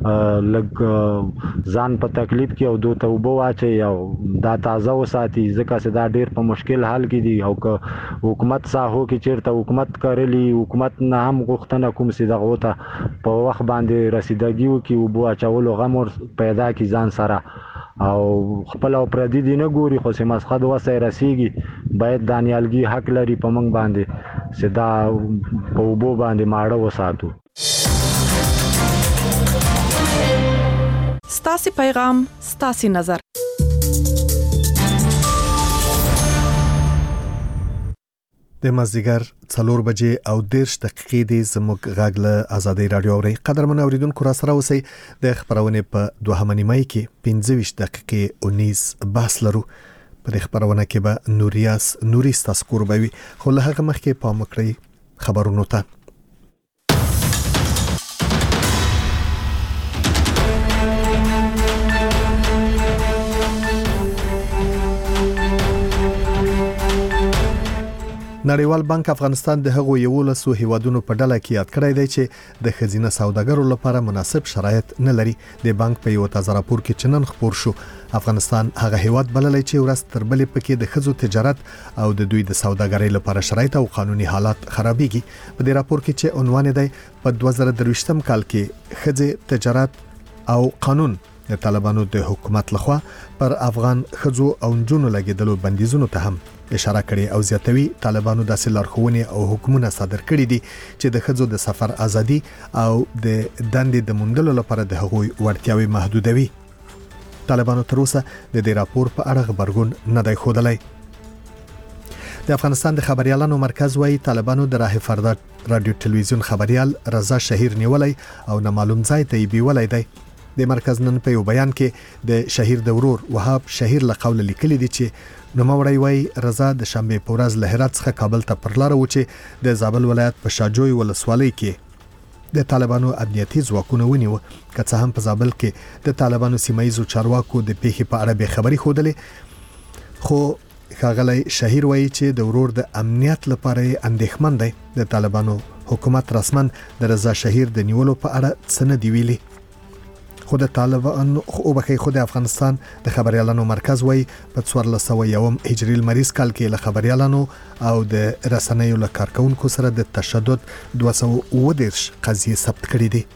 لږ ځان په تکلیف کې او دوی ته اوبه واچوي او دا تازه وساتي ځکه چې دا ډېر په مشکل حال کې دي. او که حکومت ساحو کې چېرته حکومت کرلی حکومت نه هم غوښتنه کوم چې دغو ته په وخت باندې رسیدګي وکړي، اوبو اچولو غم پیدا کړي ځان سره او خپل او پردي دي نه ګوري، خو چې مسخد وسه رسیږي باید دا نیالګي حق لري په موږ باندې چې دا په اوبو باندې ماړه وساتو. ستاسي پیغام ستاسي نظر. د مازدیګر څلور بجې او دیرش دقیقې دی زموږ غږ له آزادۍ رادیو اوري. قدرمن اوریدونکو را سره اوسئ. د خبرونه په دوهمه نیمه کې پنځه ویشت دقیقې اونیز بحث لرو. په دې خبرونه کې به نوریاس نوري ستاسو قربوي خو له هغه مخکې پام وکړئ خبرونو ته. نړیوال بانک افغانستان د هغو یو لسو هیوادونو په ډله کې یاد کړی دی چې د خزینه سوداګرو لپاره مناسب شرایط نه لري. د بانک په یو تازه راپور کې چنن خبر شو افغانستان هغه هیواد بللی چې ورځ تر بلې پکې د خزو تجارت او د دوی د سوداګرۍ لپاره شرایط او قانوني حالات خرابېږي. په دې راپور کې چې عنوان دی په دوه زره درویشتم کال کې خزې تجارت او قانون د طالبانو د حکومت لخوا پر افغان خزو او نجونو لګیدلو بندیزونو ته هم اشاره کړې او زیاتوي طالبانو داسې لارښوونې او حکمونه صادر کړي دي چې د خزو د سفر ازادي او د دندې د موندلو لپاره د هغوی وړتیاوې محدودوي. طالبانو تر اوسه د دې راپور په اړه خبرګون نه دی ښودلی. د افغانستان د خبريالانو مرکز وايي طالبانو د راه فردا رادیو ټلویزیون خبريال رضا شهیر نیولای او نامعلوم ځای ته یې بیولای دی. د مرکز نن په یو بیان کې د شهیر د ورور وهاب شهیر له قول لیکلي دي چې نوموړی وایي رضا د شنبه په ورځ له هرات څخه کابل ته پر لار و چې د زابل ولایت په شاجوی ولسوالۍ کې د طالبانو امنیتي ځواکونه ونیو. که څه هم په زابل کې د طالبانو سیمایي چارواکو د پیښې په اړه به خبري خوده خو ښاغلی شهیر وایي چې د ورور د امنیت لپاره اندېښمن دی. د طالبانو حکومت رسمن د رضا شهیر د نیولو په اړه څه نه دی ویلي. خود طالبان او بخې خود افغانستان د خبريالانو مرکز وای په څوارلس سوه یوم هجري المریض کال کې له خبريالانو او د رسنیو له کارکونکو سره د تشدد دوه سوه اووه دېرش قضیې ثبت کړې دي.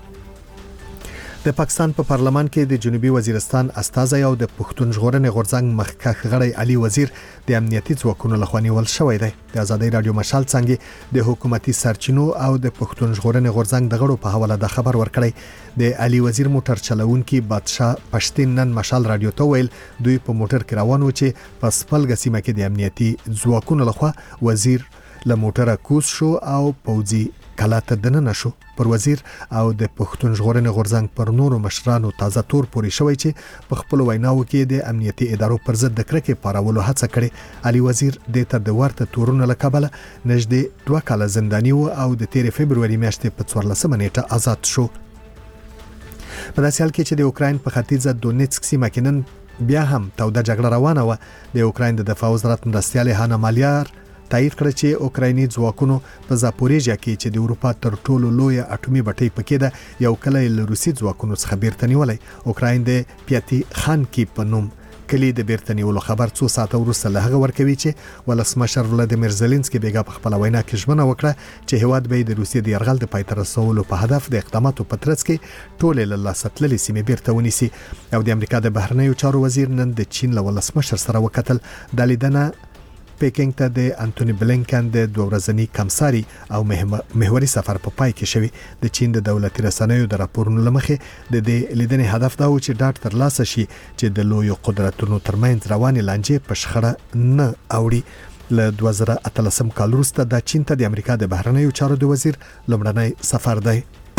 د پاکستان په پا پارلمان کې د جنوبي وزیرستان استازی او د پښتون ژغورنې غورځنګ مخکښ غړی علي وزیر د امنیتي ځواکونو لخوا نیول شوی دی. د آزادۍ رادیو مشال څنګه د حکومتي سرچینو او د پښتون ژغورنې غورځنګ د غړو په حواله د خبر ورکړی. د علي وزیر موټر چلوونکي بادشاه پښتين نن مشال رادیو ته ویل دوی په موټر کې روان و چې په سپلګ سیمه کې د امنیتي ځواکونو لخوا وزیر له موټره کوز شو او پوځي کلاته دننه شو. پر وزیر او د پښتون ژغورنې غورځنګ پر نورو مشرانو تازه تور پوري شوی چې په خپل ویناو کې د امنیتي ادارو پر ضد د کرکې پارولو هڅه کړې. علي وزیر د تر د ورته تورونو لکبله نږدې دوه کاله زنداني و او د تیر فبرवरी میاشتې په څوارلسمه نیټه آزاد شو. په داسې حال کې چې د اوکراین په ختیځه دونیتسک سیمه کې نن بیا هم توده جګړه روانه و. د اوکراین د دفاع وزارت مرستیال هانا مالیار تایید کړ چې اوکرایني ځواکونو په زاپوریژیا کې چې د اروپا تر ټولو لوی اټومي بټۍ پکې ده یو کلی له روسي ځواکونو څخه بیرته نیولای. اوکراین د پیاتي خان کې په نوم کلی د بیرته نیولو خبر څو ساعته وروسته له هغه ورکوي چې ولسمشر ولادیمیر زيلنسکي بیګا په خپل وینا کې ژمنه وکړه چې هواد به د روسي د يرغل د پای ته رسولو په هدف د اقداماتو په ترڅ کې ټول له لاستللې سیمې بیرته ونیسي. او د امریکا د بهرنیو چارو وزیر نن د چین له ولسمشر سره وکتل. د لیدنه پیکینګ ته د انټونی بلینکن د دوه ورځنی کمساري او محوري سفر په پای کې شوی. د چین د دولتي رسنیو د راپورونو لمخې د دې لیدنې هدف دا و چې ډاټ تر لاسه شي چې د لوی قدرتونو ترمنځ روانې لانجې په شخړه نه اوړي. له دوه زره اتلسم کال وروسته د چین ته د امریکا د بهرنیو چارو د وزیر لومړنی سفر دی.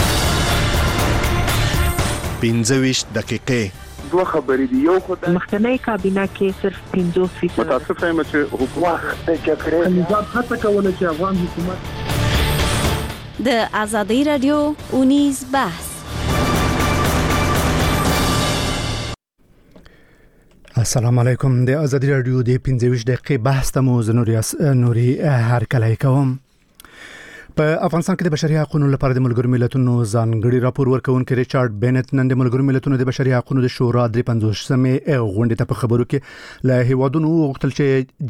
پنځه ویشت دقیقې دوه خبرې دي. یو خدای مخکنی کابینه کې صرف پنځوس فیصد متاسف یم چې حکومت د جګړې نظام هڅه کوله چې افغان حکومت د آزادۍ رادیو اونیز بحث. السلام علیکم. د آزادۍ رادیو د پنځه ویشت دقیقې بحث ته مو زه نوري نوري هر کله کوم. په افغانستان کې د بشري حقوقو لپاره د ملګرو ملتونو ځانګړي راپور ورکونکي ریچارډ بینټ نن د ملګرو ملتونو د بشري حقوقو د شورا درې پنځوسمې غونډې ته په خبرو کې له هیوادونو وغوښتل چې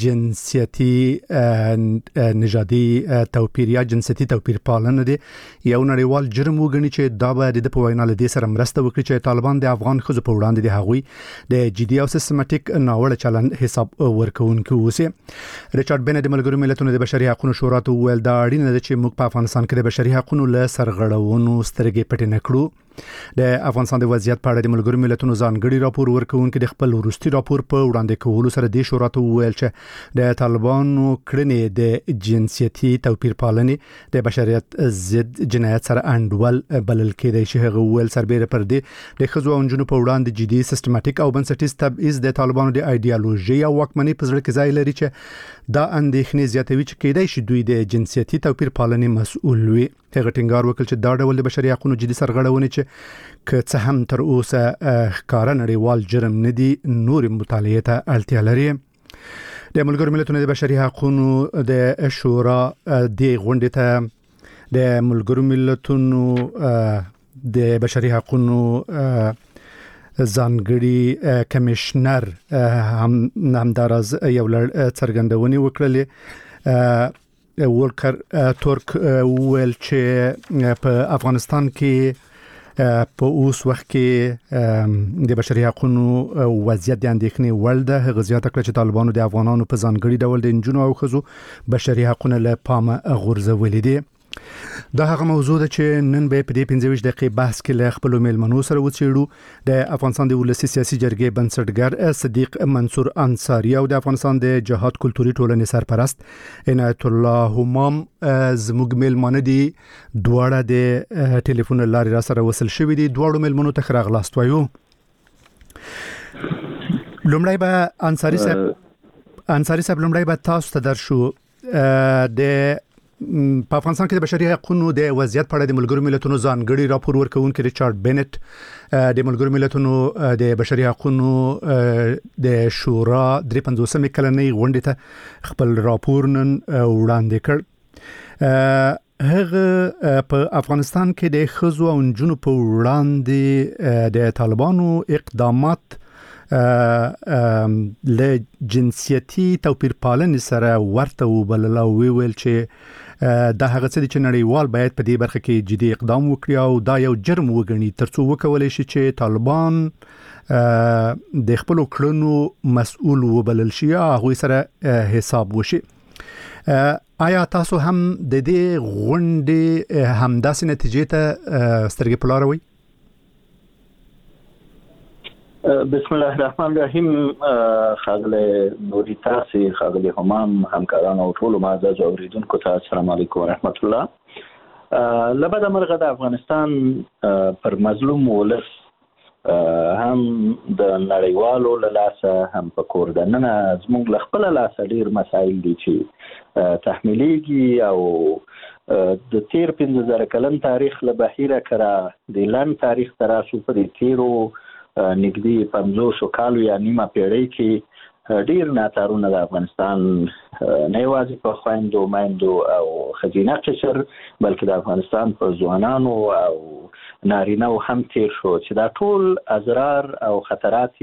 جنسیتي نژادي توپیر یا جنسیتي توپیر پالنه دی یو نړیوال جرم وګڼي چې دا به د په وینا له دې سره مرسته وکړي چې طالبان د افغان ښځو په وړاندې د هغوی د جدي او سیستماتیک ناوړه چلند حساب ورکونکي اوسي. ریچارډ بینټ د ملګرو ملتونو د بشري حقوقو شورا ته وویل دا اړینه ده چې موږ په افغانستان کې د بشري حقوقو له سرغړونو سترګې پټې نه کړو. د افغانستان د وضعیت په اړه د ملګرو ملتونو ځانګړي راپور ورکونکي د خپل وروستي راپور په وړاندې کولو سره د شورا ته وویل چې د طالبانو کړنې د جنسیتي توپیر پالنې د بشریت ضد جنایت سره انډول بلل کېدای شي. هغه وویل سربېره پر دې د ښځو او نجونو په وړاندې جدي سیستماتیک او بنسټیز تبعیض د طالبانو د ایډیالوژي او واکمنۍ په زړه کې ځای لري چې دا اندېښنې زیاتوي چې کېدای شي دوی د جنسیتي توپیر پالنې مسؤل وي. هغه ټینګار وکړ چې دا ډول د بشري حقوقو جدي سرغړونې چې که څه هم تر اوسه ښکاره نړیوال جرم نه دي نور مطالعه ته اړتیا لري. د ملګرو ملتونو د بشري حقوقو د شورا د غونډې ته د ملګرو ملتونو د بشري حقوقو ځانګړي کمشنر هم همدارز یو لړ څرګندونې وکړلې. ولکر تورک ویل چې په افغانستان کې په اوس وخت کې د بشري حقوقو وضعیت د اندېښنې وړ ده. هغه زیاته کړه چې طالبانو د افغانانو په ځانګړي ډول د نجونو او ښځو بشري حقوقو له پامه غورځولي دي. دا هغه موضوع ده چې نن به په دې پنځه ویشت دقیقې بحث کې له خپل میلمنو سره وڅېړو. د افغانستان د ولسي سیاسي جرګې بنسټګر صدیق منصور انصاری او د افغانستان د جهاد کلتوري ټولنې سرپرست عنایت الله همام زموږ میلمانه دي. دواړه د ټلیفون لارې را سره وصل شوي دي. دواړو میلمنو ته ښه راغلاست وایو. لومړی به انصاری صاحب انصاری صاحب لومړی به تاسو ته درشو. د په افغانستان کې د بشري حقوقو د وضعیت په اړه د ملګرو ملتونو ځانګړي راپور ورکونکي ریچارډ بینټ د ملګرو ملتونو د بشري حقوقو د شورا درې پنځوسمې کلنۍ غونډې ته خپل راپور نن وړاندې کړ. هغه په افغانستان کې د ښځو او نجونو په وړاندې د طالبانو اقدامات له جنسیتي توپیر پالنې سره ورته وبلل او ویل چې دا هغه څه دي چې نړیوال باید په دې برخه کې جدي اقدام وکړي او دا یو جرم وګڼي ترڅو وکولای شي چې طالبان د خپل کړنو مسؤل وبلل شي او هغه سره حساب وشي. آیا تاسو هم د دې غونډې همداسې نتیجې ته سترګې په لار وئ؟ بسم الله الرحمن الرحیم. خاغله نوري تاسو خاغله همام همکاران او ټول معزز اوریدونکو ته السلام علیکم ورحمت الله. لبد مرغه د افغانستان پر مظلوم ولس هم د نړیوالو لاسه هم په کور دننه زموږ خپل لاسه ډیر مسایل دي چې تحمیلېږي او د تیر پنځه زره کلن تاریخ له بهیره کړه د لن تاریخ تراسو په تیرو نږدې پنځوس کالو یا نیمه پیړۍ کې ډیر ناتارونه د افغانستان نه یوازې په خویندو مایندو او ښځینه قشر بلکې د افغانستان په ځوانانو او نارینه هم تیر شو چې دا ټول اضرار او خطرات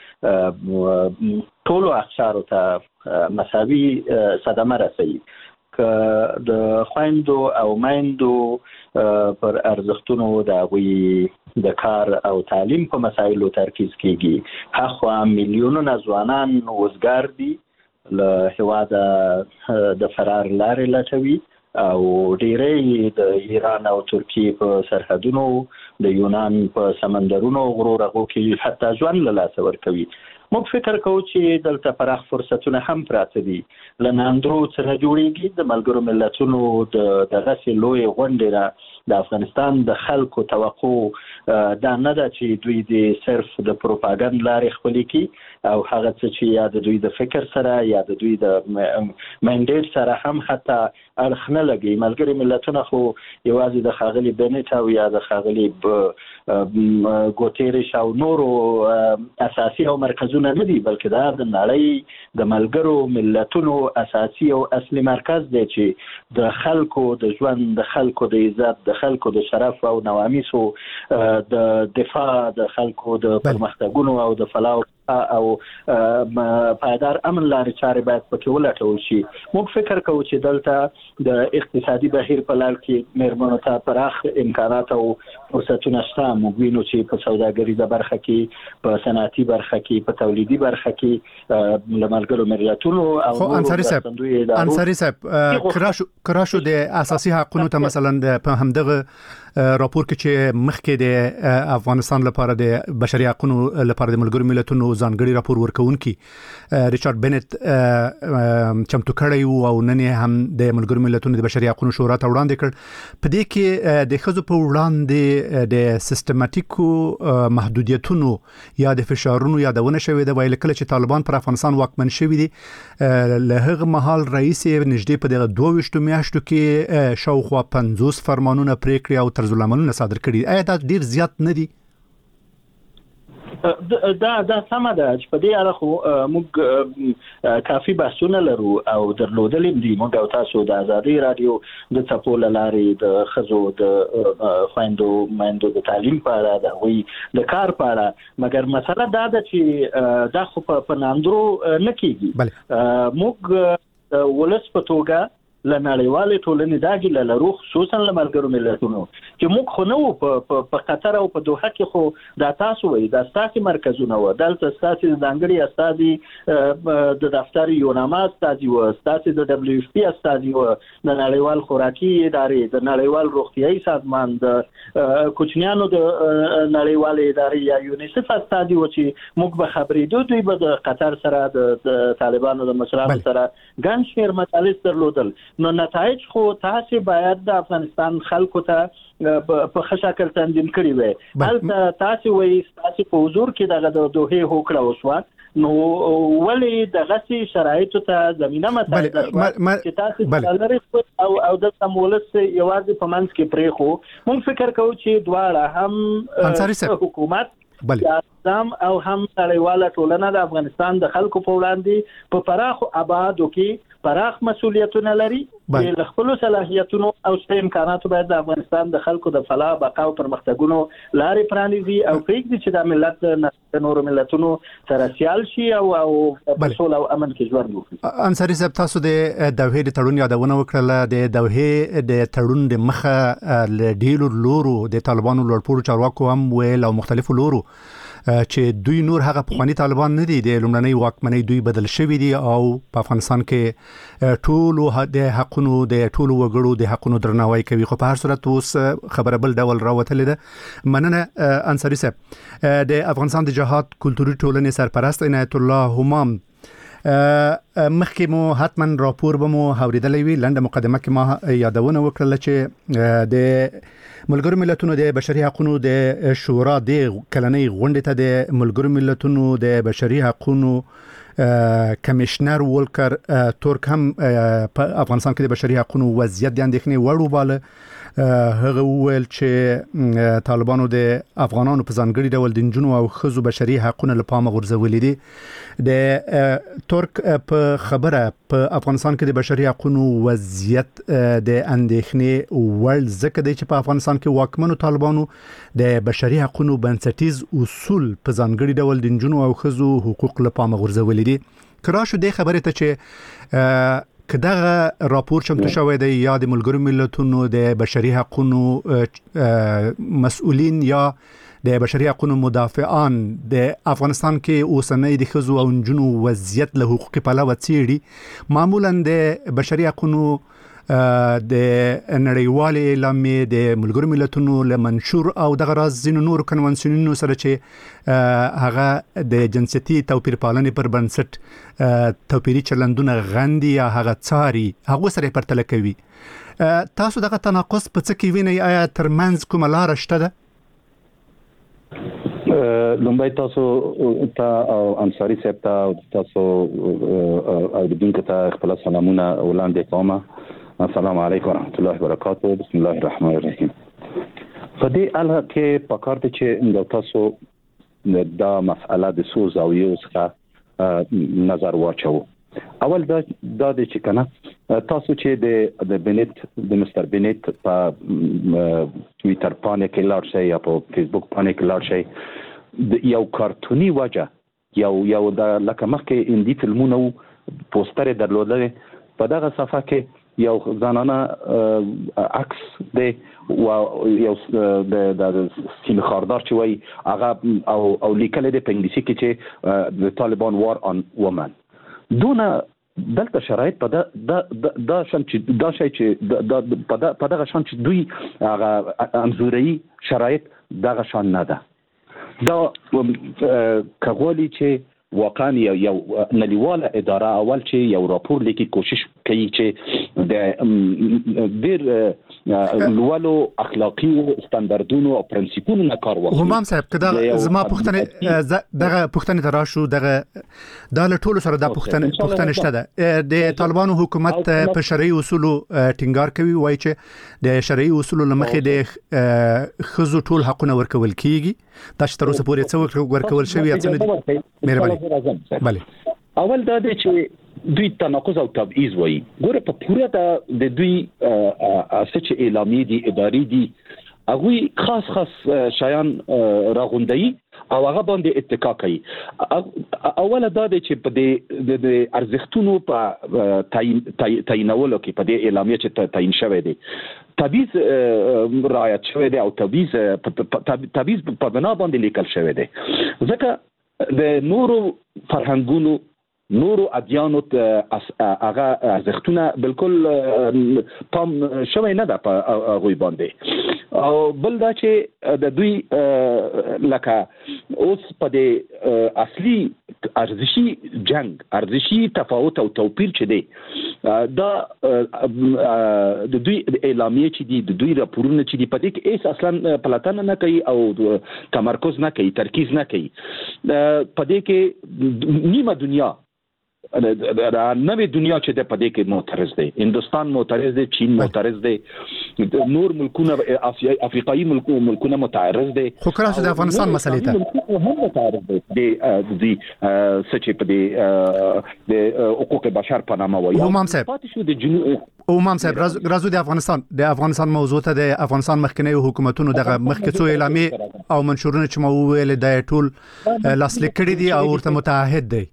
ټول اقشارو ته مساوي صدمه رسوي. که د خویندو او مایندو پر ارزښتونو د هغوی د کار او تعلیم په مسایلو ترکیز کیږي. هغه میلیونونه ځوانان وزګار دي له هېواده د فرار لارې لټوي او ډیری د ایران او ترکیه په سرحدونو د یونان په سمندرونو غرو رغو کې حتی ژوند له لاسه ورکوي. موږ فکر کوو چې دلته پراخ فرصتونه هم پراته دي. له ناندرو څخه جوړیږي د ملګرو ملتونو د دغسې لویې غونډې نه د افغانستان د خلکو توقع دا نه ده چې دوی د صرف د پروپاګند لارې خپلې کړي او هغه څه چې یا د دوی د فکر سره یا د دوی د منډیټ سره هم حتی اړخ نه لګي. ملګری ملتونه خو یوازې د ښاغلي بنټ او یا د ښاغلي ګوتيريش او نورو اساسي او مرکزونه نه دي، بلکې دا د نړۍ د ملګرو ملتونو اساسي او اصلي مرکز دی چې د خلکو د ژوند، د خلکو د عزت، د خلکو د شرف او نواميسو د دفاع، د خلکو د پرمختګونو او د فلاح او پایدار امن لارې چارې باید پکې ولټول شي. موږ فکر کوو چې دلته د اقتصادي بهیر په لړ کې مېرمنو ته پراخ امکانات او فرصتونه شته. موږ وینو چې په سوداګریزه برخه کې، په صنعتي برخه کې، په تولیدي برخه کې له ملګرو ملتونو او خو انصاري صاحب انصاري صاحب کراشو کراشو د اساسي حقوقو ته مثلا په همدغه راپور کې چې مخکې د افغانستان لپاره د بشري حقوقو لپاره د ملګرو ملتونو ځانګړي راپور ورکونکي ریچارډ بنټ چمتو کړی وو او نن هم د ملګرو ملتونو د بشري حقوقو شورا ته وړاندې کړ. په دې کې د ښځو په وړاندې د سیستماتیکو محدودیتونو یا د فشارونو یادونه شوې ده، ویل کله چې طالبان پر افغانستان واکمن شوي دي له هغه مهال رئیس نږدې په دغه دوه ویشتو میاشتو کې شاوخوا پنځوس فرمانونه پریکړې او طرز العملونه صادر کړي. آیا دا ډیر زیات نه دي؟ دا دا سم ده چې په دې اړه خو موږ کافي بحثونه لرو او درلودلې دي. موږ او تاسو د ازادي رادیو د څپو لارې د خزو د خويندو مېندو د تعلیم په اړه، د وی د کار په اړه، مګر مسله دا ده چې دا خو په ناندرو نه کیږي. موږ ولس په توګه لنړیوالې ټولنې دا ګیله لرو، خصوصا له ملګرو ملتونو چې موږ خو نه وو په قطر او په دوحه کې، خو دا تاسو وایي دا ستاسو مرکزونه وو، دلته ستاسو ځانګړي استادي د دفتر یوناما استادي وو، ستاسو د دبليو اف پی استادي وو، د نړیوال خوراکي ادارې، د نړیوال روغتيایي سازمان، د کوچنیانو د نړیوال ادارې یا یونیسف استادي وو چې موږ به خبرې دوی دوی به د قطر سره د طالبانو د مشرانو سره ګڼ شمېر مجالس درلودل. نو نتایج خو تاسو باید د افغانستان خلکو ته په خشاکل تنظیم کړی وي. هلته تاسو وایي تاسو په حضور کې دغه د دوه هوکړه وشوه، نو ولې دغه سي شرایطو ته زمينه مساعده چې تاسو لري او او د سمولس یوازې په منځ کې پرې خو موږ فکر کوو چې دواړه هم حکومت نظام او هم نړیواله ټولنه د افغانستان د خلکو په وړاندې په پراخ آبادو کې پراخ مسؤلیتونه لري. د خپل صلاحیتونو او امکاناتو باید د افغانستان د خلکو د فلاح، بقا او پرمختګونو لارې پرانیزي او پرېږدي چې د ملت د نورو ملتونو سره سیال شي او او په سوله او امن کې ژوند وکړي. انصاري صاحب تاسو د دوحې د تړون یادونه وکړه. د دوحې د تړون د مخه ل ډیلو لورو د طالبانو لوړپوړو چارواکو هم ویل او مختلفو لورو چې دوی نور هغه پخوانی طالبان نه دي، د لومړنۍ واکمنۍ دوی بدل شوي دي او په افغانستان کې ټولو د حقونو د ټولو وګړو د حقونو درناوی کوي. خو په هر صورت اوس خبره بل ډول راوتلې ده. مننه انصاري صاحب. د افغانستان د جهاد کلتوري ټولنې سرپرست عنایت الله همام، مخکې مو حتما راپور به مو اوریدلې وي، لنډه مقدمه کې ما یادونه وکړه چې د ملګرو ملتونو د بشري حقوقو د شورا د کلنۍ غونډې ته د ملګرو ملتونو د بشري حقوقو کمشنر ولکر تورک هم په افغانستان کې د بشري حقوقو وضعیت د اندېښنې وړ وباله. هغه ویل چې طالبانو د افغانانو په ځانګړي ډول د نجونو او ښځو بشري حقوقو لپاره غورځولې دي. د تورک په خبره په افغانستان کې د بشري حقوقو وضعیت د اندېښنې وړ ځکه دی چې په افغانستان کې واکمنو طالبانو د بشري حقوقو بنسټیز اصول په ځانګړي ډول د نجونو او ښځو حقوق لپاره غورځولې دي. کراشو د خبره ته چې کداغه راپور چمتو شوی دی یا د ملګرو ملتونو د بشري حقوقو مسؤلین یا د بشري حقوقو مدافعان د افغانستان کې اوسنۍ د ښځو او نجونو وضعیت له حقوقي پلوه څیړي، معمولا د بشري حقوقو د نړیوال اعلامیې د ملګرو ملتونو له منشور او دغه راز ځینو نور کنوانسیونونو سره چې هغه د جنسیتي توپیر پالنې پر بنسټ توپیري چلندونه غندي یا هغه څاري، هغه سره پرتله کوي. تاسو دغه تناقض په څه کې وینئ؟ آیا ترمنځ کومه لاره شته ده؟ لومبای تاسو ته او انصاري صاحب ته تاسو اوریدونکو ته خپل سلامونه وړاندې کوم. السلام علیکم ورحمۃ اللہ وبرکاتہ. بسم الله الرحمن الرحیم. په دې اړه کې پکار دي چې د تاسو دا مسأله د سو زاویو څخه نظر واچو. اول دا دا چې کنه تاسو چې د د بنت د مستر بنت په ټوئیټر باندې کې لاړ شئ یا په فیسبوک باندې کې لاړ شئ، یو کارتونی وجه یو یو د لکه مخکې اندی فلمونو پوسټر درلودل په دغه صفحه کې یو ځانانه عکس دی او یو د د سیم خاردار چې وای هغه او او لیکل دی په انګلیسي کې چې د طالبان وار آن وومن. دونه دلته شرایط په دا دا شان چې دا شي چې دا په دغه شان چې دوی هغه انزوري شرایط دغه شان نه ده. دا کغولي چې واقعا یو نړیواله اداره اول چې یو راپور لیکي کوشش کوي چې د ډیر لوړو اخلاقي ستاندردونو او پرنسپونو نه کار واخلي. همام صاحب کدا زما پښتنه دغه پښتنه تراشو دغه د ټولو سره د پښتنه پښتنه شته ده. د طالبانو حکومت په شرعي اصولو ټینګار کوي، وایي چې د شرعي اصولو لمخې د خزو ټول حقونه ورکول کیږي. دا چې تر اوسه پورې څو ورکول شوی یا څه؟ مهرباني. بله اول دا دی چې دوی تناقض او تبعیض وایي. ګوره په پوره د دوی څه چې اعلامیې دي اداري دي هغوی خاص خاص شیان راغونډوي او هغه باندې اتکا کوي. اوله دا دی چې په دې د ارزښتونو په تعیینولو کې په دې اعلامیه چې تعیین شوی دی تبعیض رعایت شوی دی او تبعیض تبعیض په بنا باندې لیکل شوی دی. ځکه د نورو فرهنګونو نورو ادیانو هغه ارزښتونه بالکل پام شوی نه ده په هغوی باندې. او بل دا چې د دوی لکه اوس په دې اصلي ارزشي جنگ ارزشي تفاوت او توپیر چې دی دا د دوی اعلامیه چې دی د دوی راپورونه چې دی په دې کې هیڅ اصلا پلاتنه نه کوي او تمرکز نه کوي، ترکیز نه کوي. په دې کې نیمه دنیا دا نوې دنیا چې د پدې کې معترض دي، هندستان معترض دي، چین معترض دي، نور ملکونه افریقایي ملکونه معترض دي. خو کله د افغانستان مسلې ته هم معترض دي د دې سچې په دې د حقوق بشر په نامه وایي. همام صاحب همام صاحب راځو د افغانستان د افغانستان موضوع ته د افغانستان مخکنی حکومتونو دغه مخکې څو اعلامیې او منشورونه چې مو ویل د ټول لاسلیک کړي دي او ورته متعهد دي.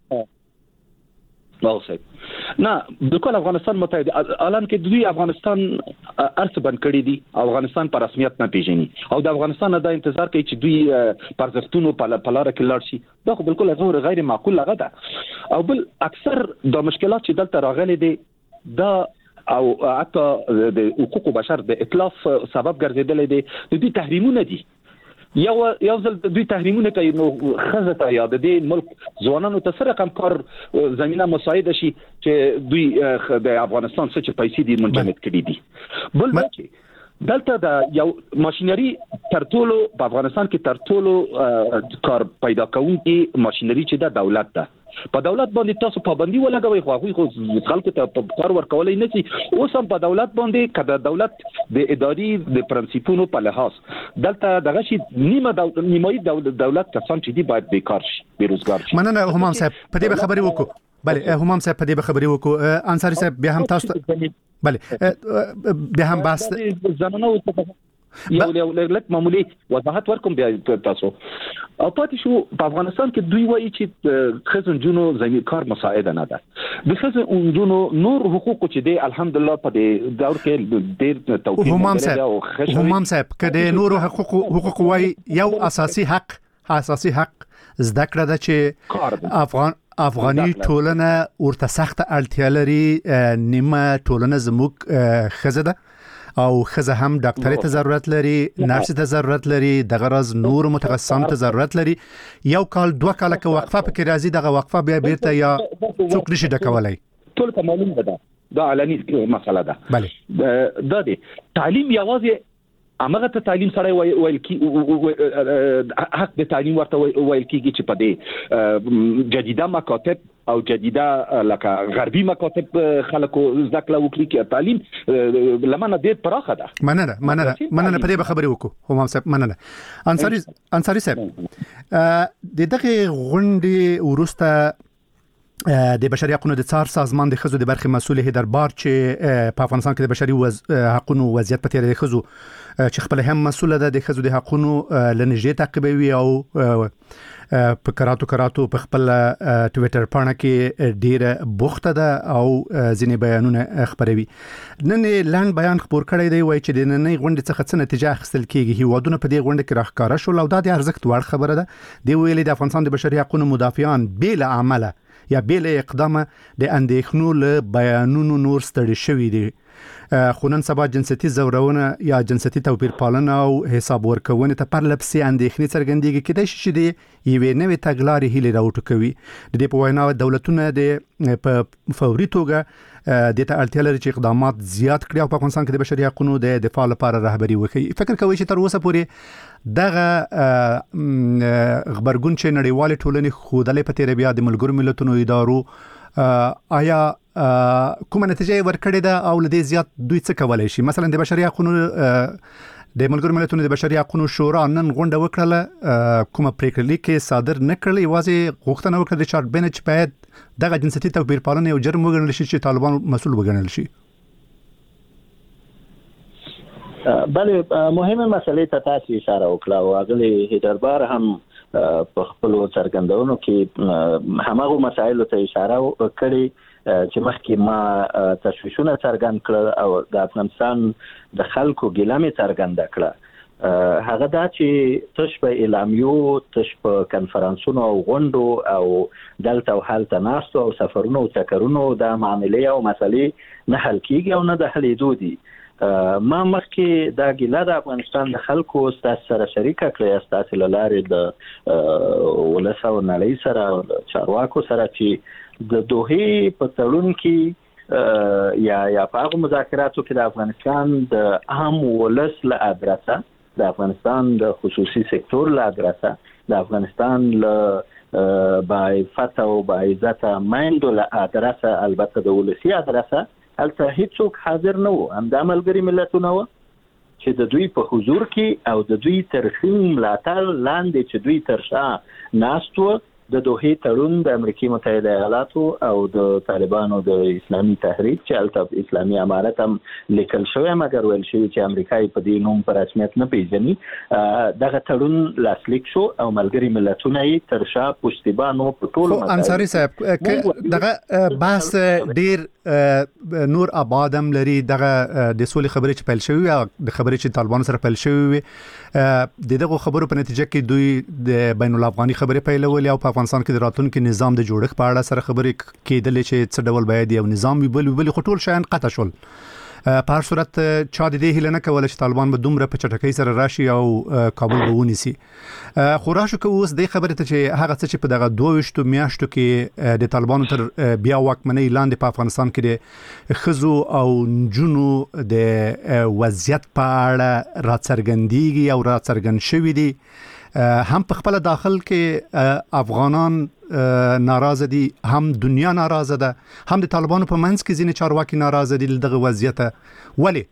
نه بالکل افغانستان متحد الان کې دوی افغانستان ارث بند کړی دي، افغانستان په رسمیت نه پیژني او د افغانستان دا انتظار کوي چې دوی پرځښتونو په لاره کې لاړ شي. دا خو بالکل غیر غیر معقول لغه ده. او بل اکثر د مشکلات چې دلته راغلي دي دا او حتی د حقوق بشر د اتلاف سبب ګرځیدل دي د دې تحریمونه دي. یو یو ځل دوی تحریمونه کوي نو خزه ته یا د دې ملک ځوانانو ته سره کم کار زمينه مساعده شي چې دوی د افغانستان څخه چې پیسې دي منجمد کړي دي. بل چې دلته د یو ماشينري ترټولو په افغانستان کې ترټولو کار پیدا کوونکی ماشينري چې د دولت ده. په دولت باندې تاسو پابندي ولګوي خو هغه خو خلکو ته په کار ورکولای نه شي. اوس هم په دولت باندې کله دولت د اداري د پرنسپونو په لحاظ دلته دغه شي نیمه دولت نیمه دولت کسان چې دی باید بیکار شي، بیروزګار شي. مننه همام صاحب په دې خبرې وکړو. بله همام صاحب په دې خبرې وکړو. انصاری صاحب بیا هم تاسو بله بیا هم بحث زمانه یو یو لږ معمولی وضاحت ورکوم بیا تاسو. او پاتې شو په افغانستان کې دوی وایي چې خزن جنو زمير کار مساعده نه ده. د خزن جنو نور حقوق چې دی الحمدلله په دې دور کې ډېر توفیق همام صاحب همام صاحب کله نور حقوق حقوق وایي یو اساسي حق اساسي حق زده کړه ده چې افغان افغاني ټولنه ورته سخت اړتیا لري. نیمه ټولنه زموږ خزه ده او خزه هم ډاکټري ته ضرورت لري، نرس ته ضرورت لري، د غرض نور متخصصان ته ضرورت لري. یو کال دوه کال کې وقفه پکې راځي، دغه وقفه بیا بیرته یا څوک نشي ډکولای. ټول ته معلومه ده دا علني مسله ده. بله دا دی تعلیم یوازې امغه ته تعلیم سره ویل کی حق د تعلیم ورته ویل کیږي چې په دې جديده مکاتب او جديده لکه غربي مکاتب خلکو ذکر وکړي کې تعلیم لمنه ډېر پراخه ده. مننه مننه مننه په دې خبرې وکړو همام صاحب. مننه انصاری انصاری صاحب د دغه غونډې ورسته د بشري حقوقو د څار سازمان د خزو د برخې مسؤل هیدربار چې په افغانستان کې د بشري وز... حقوقو وضعیت په تیر د خزو چې خپل هم مسؤل ده د خزو د حقوقو لنجې تعقیبوي او په کراتو کراتو په خپل ټوئیټر باندې کې ډیره بوخته ده او ځینې بیانونه خبروي. نن لاند بیان خبر کړی دی وای چې د نننۍ غونډې څخه څه نتیجه اخیستل کیږي. هیوادونه په دې غونډه کې راښکاره شول او دا د ارزښت وړ خبره ده. دی ویلي د افغانستان د بشري حقوقو مدافعان بل عمله یا بل اقدامه د اندېښنو له بیانونو نور ستړي شوي دي. خو نن سبا جنسيتي زورونه یا جنسيتي توپیر پالنه او حساب ورکونه ته پرلپسې اندېښنې څرګندېږي کېدای شي چې د یوې نوې تګلارې هیلې راوټوکوي. د دې په وینا دولتونه د په فوري توګه د ته اړتیا لري چې اقدامات زیات کړي او په افغانستان کې د بشري حقوقو د دفاع لپاره رهبري وکړي. فکر کوي چې تر اوسه پورې دغه خبرګون چې نړیوال ټولنې خودلې په تیر بیا د ملګرو ملتونو ادارو آیا کومه نتیجه ورکړې ده او لدې زیات دوی څه کولای شي؟ مثلا د بشري حقوقو د ملګرو ملتونو د بشري حقوقو شورا نن غونډه وکړه، کومه پریکړه لیکه صادر نه کړل، یوازې غوښتنه وکړه چې چارټ بنچ باید دغه جنسيتي توپیر پالنه یو جرم وګڼل شي چې طالبان مسؤل وګڼل شي. بله مهمه مسلې ته تاسو اشاره وکړه او اغلی هیدربار هم په خپل څرګندونو کې همغه مسایلو ته اشاره کړې چې مخکې ما تشویشونه څرګند کړل او د افغانستان د خلکو ګیلمه څرګنده کړه. هغه دا چې تش په اعلامیو، تش په کنفرانسونو او غونډو او دلته او هلته ناستو او سفرونو او چکرونو د معاملې او مسلې نه حل کیږي او نه د حلېدو دي. ما مخکې دا ګیله د افغانستان د خلکو ستاسو سره شریکه کړې، ستاسو له لارې د ولس او نړۍ سره چارواکو سره چې د دوحې په تړون کې یا یا په هغه مذاکراتو کې د افغانستان د عام ولس له ادرسه، د افغانستان د خصوصي سکتور له ادرسه، د افغانستان له باعفت او باعزت مایندو له ادرسه، البته د ولسي ادرسه البته هیڅوک حاضر نه وو. همدا ملګري ملتونه وو چې د دوی په حضور کې او د دوی ترخیم ملاتړ لاندې چې دوی تر شا ناست وو د دوحې تړون د امریکای متحده ایالاتو او د طالبانو د اسلامي تحریک چې البته اسلامي امارت هم لیکل شوی مګر ویل شوی چې امریکای په دې نوم په رسمیت نه پیژني. دغه تړون لاسلیک شو او ملګري ملتونه یې تر شا پشتیبانو په ټولو مسایلو. انصاری صاحب دغه بحث ډیر نور آبادم لري، دغه د سولې خبرې چې پیل شوی او د خبرې چې طالبان سره پیل شوی د دغه خبرو په نتیجه کې دوی د بین الافغاني خبرې پیلولې او په افغانستان کې د راتلونکي نظام د جوړښت په اړه سره خبرې کېدلې چې څه ډول باید یو نظام وي، بل بل خټول شایان قطع شول. په هر صورت چا د دې هیله نه کوله چې طالبان به دومره په چټکۍ سره راشي او کابل به ونیسي. خو راشو که اوس د خبرې ته چې هغه څه چې په دغه دوه ویشتو میاشتو کې د طالبانو تر بیا واکمنۍ لاندې په افغانستان کې د ښځو او نجونو د وضعیت په اړه راڅرګندېږي او راڅرګند شوي دي، هم په خپل داخل کې افغانان ناراضه دي، هم دنیا ناراضه ده، هم د طالبانو په منځ کې ځینې چارواکي ناراضه دي دغه وضعیت. ولې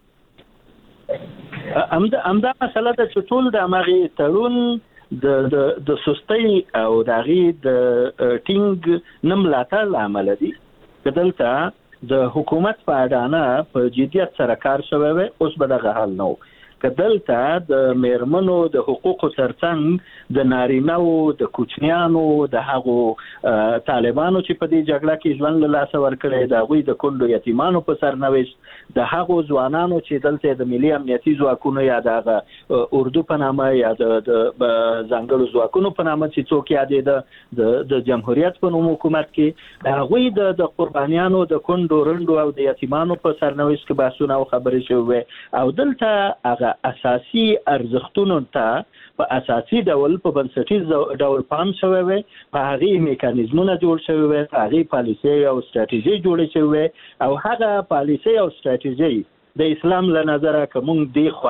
امدا امدا مسله ده چې ټول د امغه تړون د د د سستۍ او د غي د ټینګ نملاته عمل دي. کدلته د حکومت په اډانه په جديت سره کار شوی وي، اوس به دغه حال نو. کدلته د میرمنو د حقوقو ترڅنګ د نارینه‌و د کوچنیانو د هغو طالبانو چې په دې جګړه کې ژوند له لاسه ورکړي، د غوي د کندو یتیمانو په سرنوشت، د هغو ځوانانو چې دلته د ملي امنیتي ځواکونو یا د اردو په نامه یا د ځانګړو ځواکونو په نامه چې څوک یادې د د جمهوریت په نوم حکومت کې د غوي د قربانیانو د کندو رندو او د یتیمانو په سرنوشت کې بحثونه او خبرې شوې او دلته هغه اساسي ارزښتونو ته په اساسي ډول په بنسټیز ډول پام شوی وي، په هغه میکانیزمونه جوړ شوی وي، په هغه پالیسي او ستراتیژي جوړ شوی وي او هغه پالیسي او ستراتیژي د اسلام له نظره کوم دی خو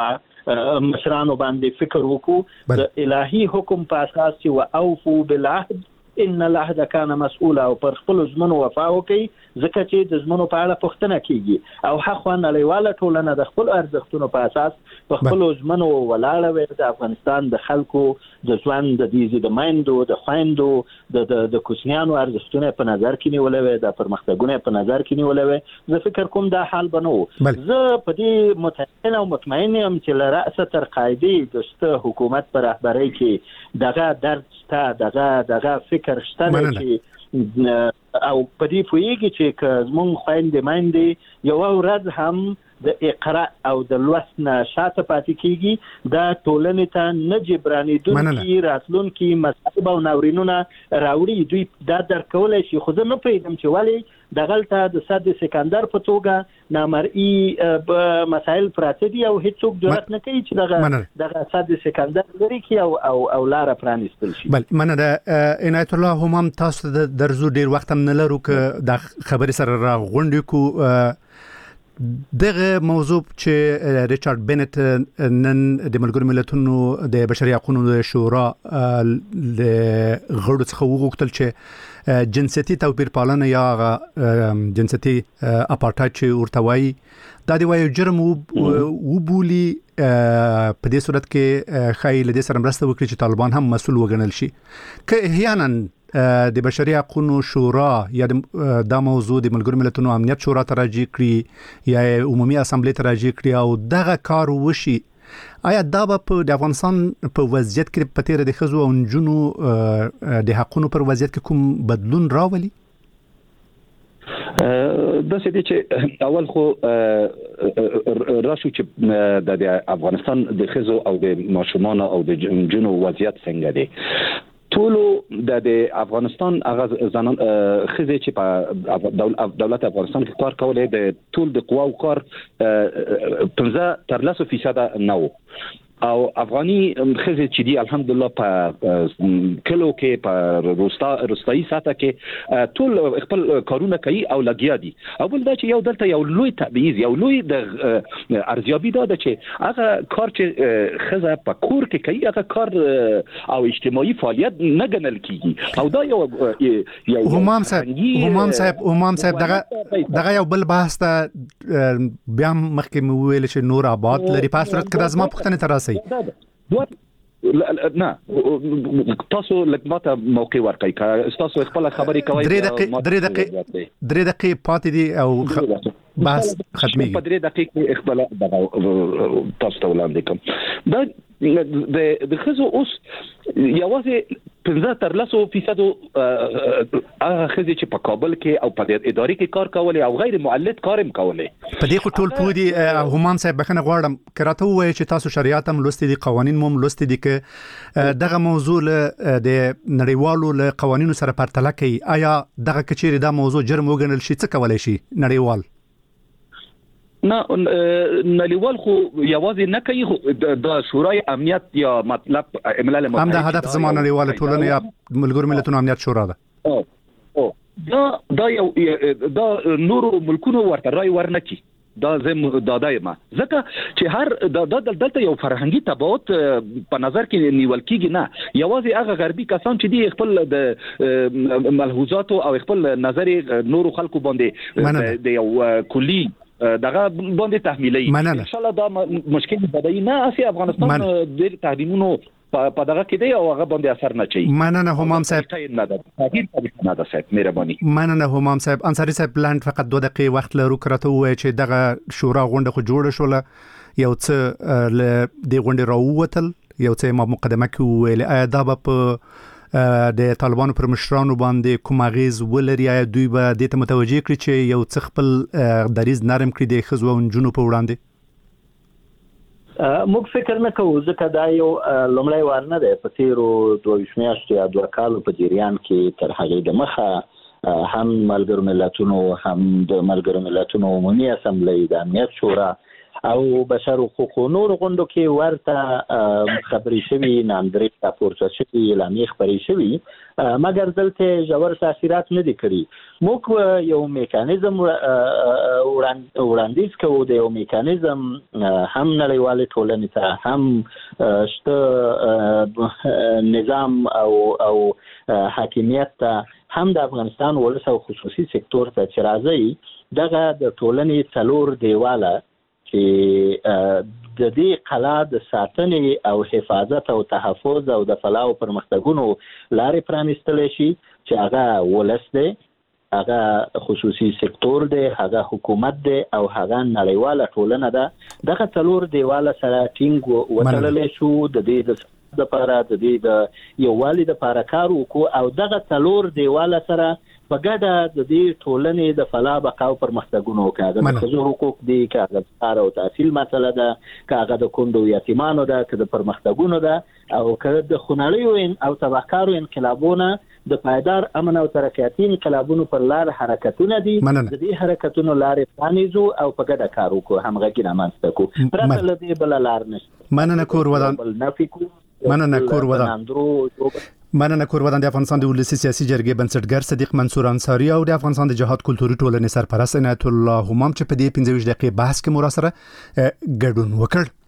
مشرانو باندې فکر وکړو د الهي حکم په اساس چې واوفوا بالعهد ان العهد كان مسؤولا او پر خپل ژمنو وفا وکړي ځکه چې د ژمنو په اړه پوښتنه کیږي او حق نړیواله ټولنه د خپل ارزښتونو په اساس په خپل ژمنو ولاړه وي. د افغانستان د خلکو د ژوند د دې د مایندو د خويندو د د کوچنیانو ارزښتونه په نظر کې نیولې وي، د پرمختګونو په نظر کې نیولې وي. زه فکر کوم دا حال بنو. زه په دې متأکد او مطمئن یم چې له رأسه تر قاعده د ست حکومت پر رهبرۍ کې دغه درد شته، دغه دغه فکر شته چې او په دې پوهیږي چې که زمونږ خويندې مایندې یو ورځ هم د اقرا او د لوست نه شاته پاتې کیږي، دا ټولنې ته نه جبرانېدونکي راتلونکي مصائب او ناورینونه راوړي. دوی دا درک کولای شي، خو زه نه پوهېږم چې ولې دغلته د صد سکندر په توګه نامرئي مسایل پراته دي او هیڅوک جرأت نه کوي چې دغه دغه صد سکندر لري کی او او او لار پرانیستل شي. بل منه د عنایت الله هم تاسو د درزو ډیر وخت هم نه لرو ک د خبري سره را غونډې کو دغه موضوع چې ریچارډ بنت نن د ملګرو ملتونو د بشري حقوقو شورا ل غړو څخه وغوښتل چې جنسيتي توپیر پالنه یا جنسيتي اپارټاید چې ورته وایي دا دی وایي جرم وبولي په دې صورت کې خای له دې سره مرسته وکړي چې طالبان هم مسؤل وګڼل شي. که احیانا د بشري حقوقو شورا یا د موضوع د ملګرو ملتونو امنیت شورا ته راځي کړی یا عمومي اسامبلې ته راځي کړی او دغه کار وشي، آیا دا به د افغانستان په وضعیت کې په تیر د خزو او نجونو د حقوقو پر وضعیت کې کوم بدلون راولي؟ د څه دي چې اول خو راشو چې د افغانستان د خزو او د ماشومان او د جنونو وضعیت څنګه دی. ټولو د افغانستان هغه ځانان خزه چې په دولت افغانستان کې کار کولای د ټول د قوا او کار پنځه تر لسو فیصد نه وو او افغاني خزه چې دی الحمدلله په کلو کې په روستا روستایي ساته کې ټول خپل کارونه کوي او لګیا دي. او بل دا چې یو دلته یو لوی تبعیض یو لوی د ارزیابي دا چې هغه کار چې خزه په کور کې کوي هغه کار او اجتماعي فعالیت نه ګڼل کیږي او دا یو یو همام صاحب همام صاحب همام صاحب دغه دغه یو بل بحث ته بیا مخکې مو ویل چې نور آباد لري په صورت کې د ازما پښتنه تر نه تاسو لکه ماته موقع ورکړئ که تاسو خپل خبرې کوي درې دقیقې درې دقیقې درې دقیقې پاتې دي او بس ختمي په درې دقیقې خپل تاسو ته وړاندې کوم. دا د د خزو اوس یوازې پنځه تر لسو فیصد هغه خزي چې په کابل کې او په ادارې کې کار کولای او غیر معلد کارم کولای. په دې خو ټول پوه دي. همام صاحب بخنه غواړم کراته وایي چې تاسو شریعت هم لوستي دي، قوانین هم لوستي دي، که دغه موضوع له د نړیوالو له قوانینو سره پرتله کوي، آیا دغه کچېره دا موضوع جرم وګڼل شي څه کولای شي نړیوال؟ نه نړیوال خو یوازې نه کوي، د شورای امنیت یا مطلب ملل متحد هم د هدف زمانه نړیواله ټولنه یا ملګرو ملتونو امنیت شورا ده. او او دا دا یو دا نورو ملکونو ورته رای ورنکي دا زم دادایم ځکه چې هر د دلته یو فرهنګي تبعات په نظر کې نیول کیږي، نه یوازې هغه غربي کسان چې دی خپل د ملحوظات او خپل نظر نورو خلکو باندې د یو کلی دغه باندې تحمیلي ان شاء الله دا مشکل بدای نه اسی افغانستان د تحریمونو په دغه کې دی او هغه باندې اثر نه چي. مننه همام صاحب. نه ده تاکید نه ده صاحب مهرباني. مننه همام صاحب. انصاری صاحب لاند فقط دوه دقیقې وخت لرو کرته وای چې دغه شورا غونډه خو جوړه شوله یو څه ل دې غونډه راووتل یو څه ما مقدمه کې ویل آیا دا په د طالبانو پر مشرانو باندې کوم اغیز ولري، آیا دوی به د ته متوجه کړي چې یو څه خپل دریز نرم کړي د خزو او نجونو په وړاندې؟ موږ فکر نه کوو ځکه دا یو لومړی وار نه دی په تیرو دوه ویشت میاشتو یا دوه کالو په جریان کې تر هغې د مخه هم ملګرو ملتونو هم د ملګرو ملتونو عمومي اسامبلې د امنیت شورا او بشر حقوق نور غوندو کې ورته خبري شوی ناندري راپورته شوی اعلامیه خبري شوی مګر دلته ژور تاثیرات نه دي کړی موږ یو میکانیزم وړاندیز کوو د یو میکانیزم هم نړیوال ټولنې ته هم شته نظام او او حاکمیت ته هم د افغانستان ولس او خصوصي سکتور ته چې راځي دغه د ټولنې څلور دیواله چې د دې قلا د ساتنې او حفاظت او تحفظ او د فلاح او پرمختګونو لارې پرانیستل شي چې هغه ولس دی هغه خصوصي سکتور دی هغه حکومت دی او هغه نړیواله ټولنه ده دغه څلور دیواله سره ټینګ وتړل شو د دې د د لپاره د دې د یووالي د لپاره کار وکړو او دغه څلور دیواله سره په ګډه د دې ټولنې د فلاح بقا او پرمختګونو کاغه د ښځو حقوق دي کاغه د کار او تحصیل مسله ده کاغه د کندو یتیمانو ده که د پرمختګونو ده او که د خنړیو او تبهکارو انقلابونه د پایدار امن او ترقیاتي انقلابونو پر لار حرکتونه دي د دې حرکتونو لارې پرانیزو او په ګډه کار وکړو همغږي رامنځته کړو پرته له دې بل لار نشته مننه کور ودان مننه کور ودان مننه کور ودان د افغانستان د ولسی سیاسي جرګې بنسټګر صدیق منصور انصاری او د افغانستان د جهاد کلتوري ټولنې سرپرست عنایت الله همام چې په دې پنځه ویشت دقیقې بحث کې مو را سره ګډون وکړ.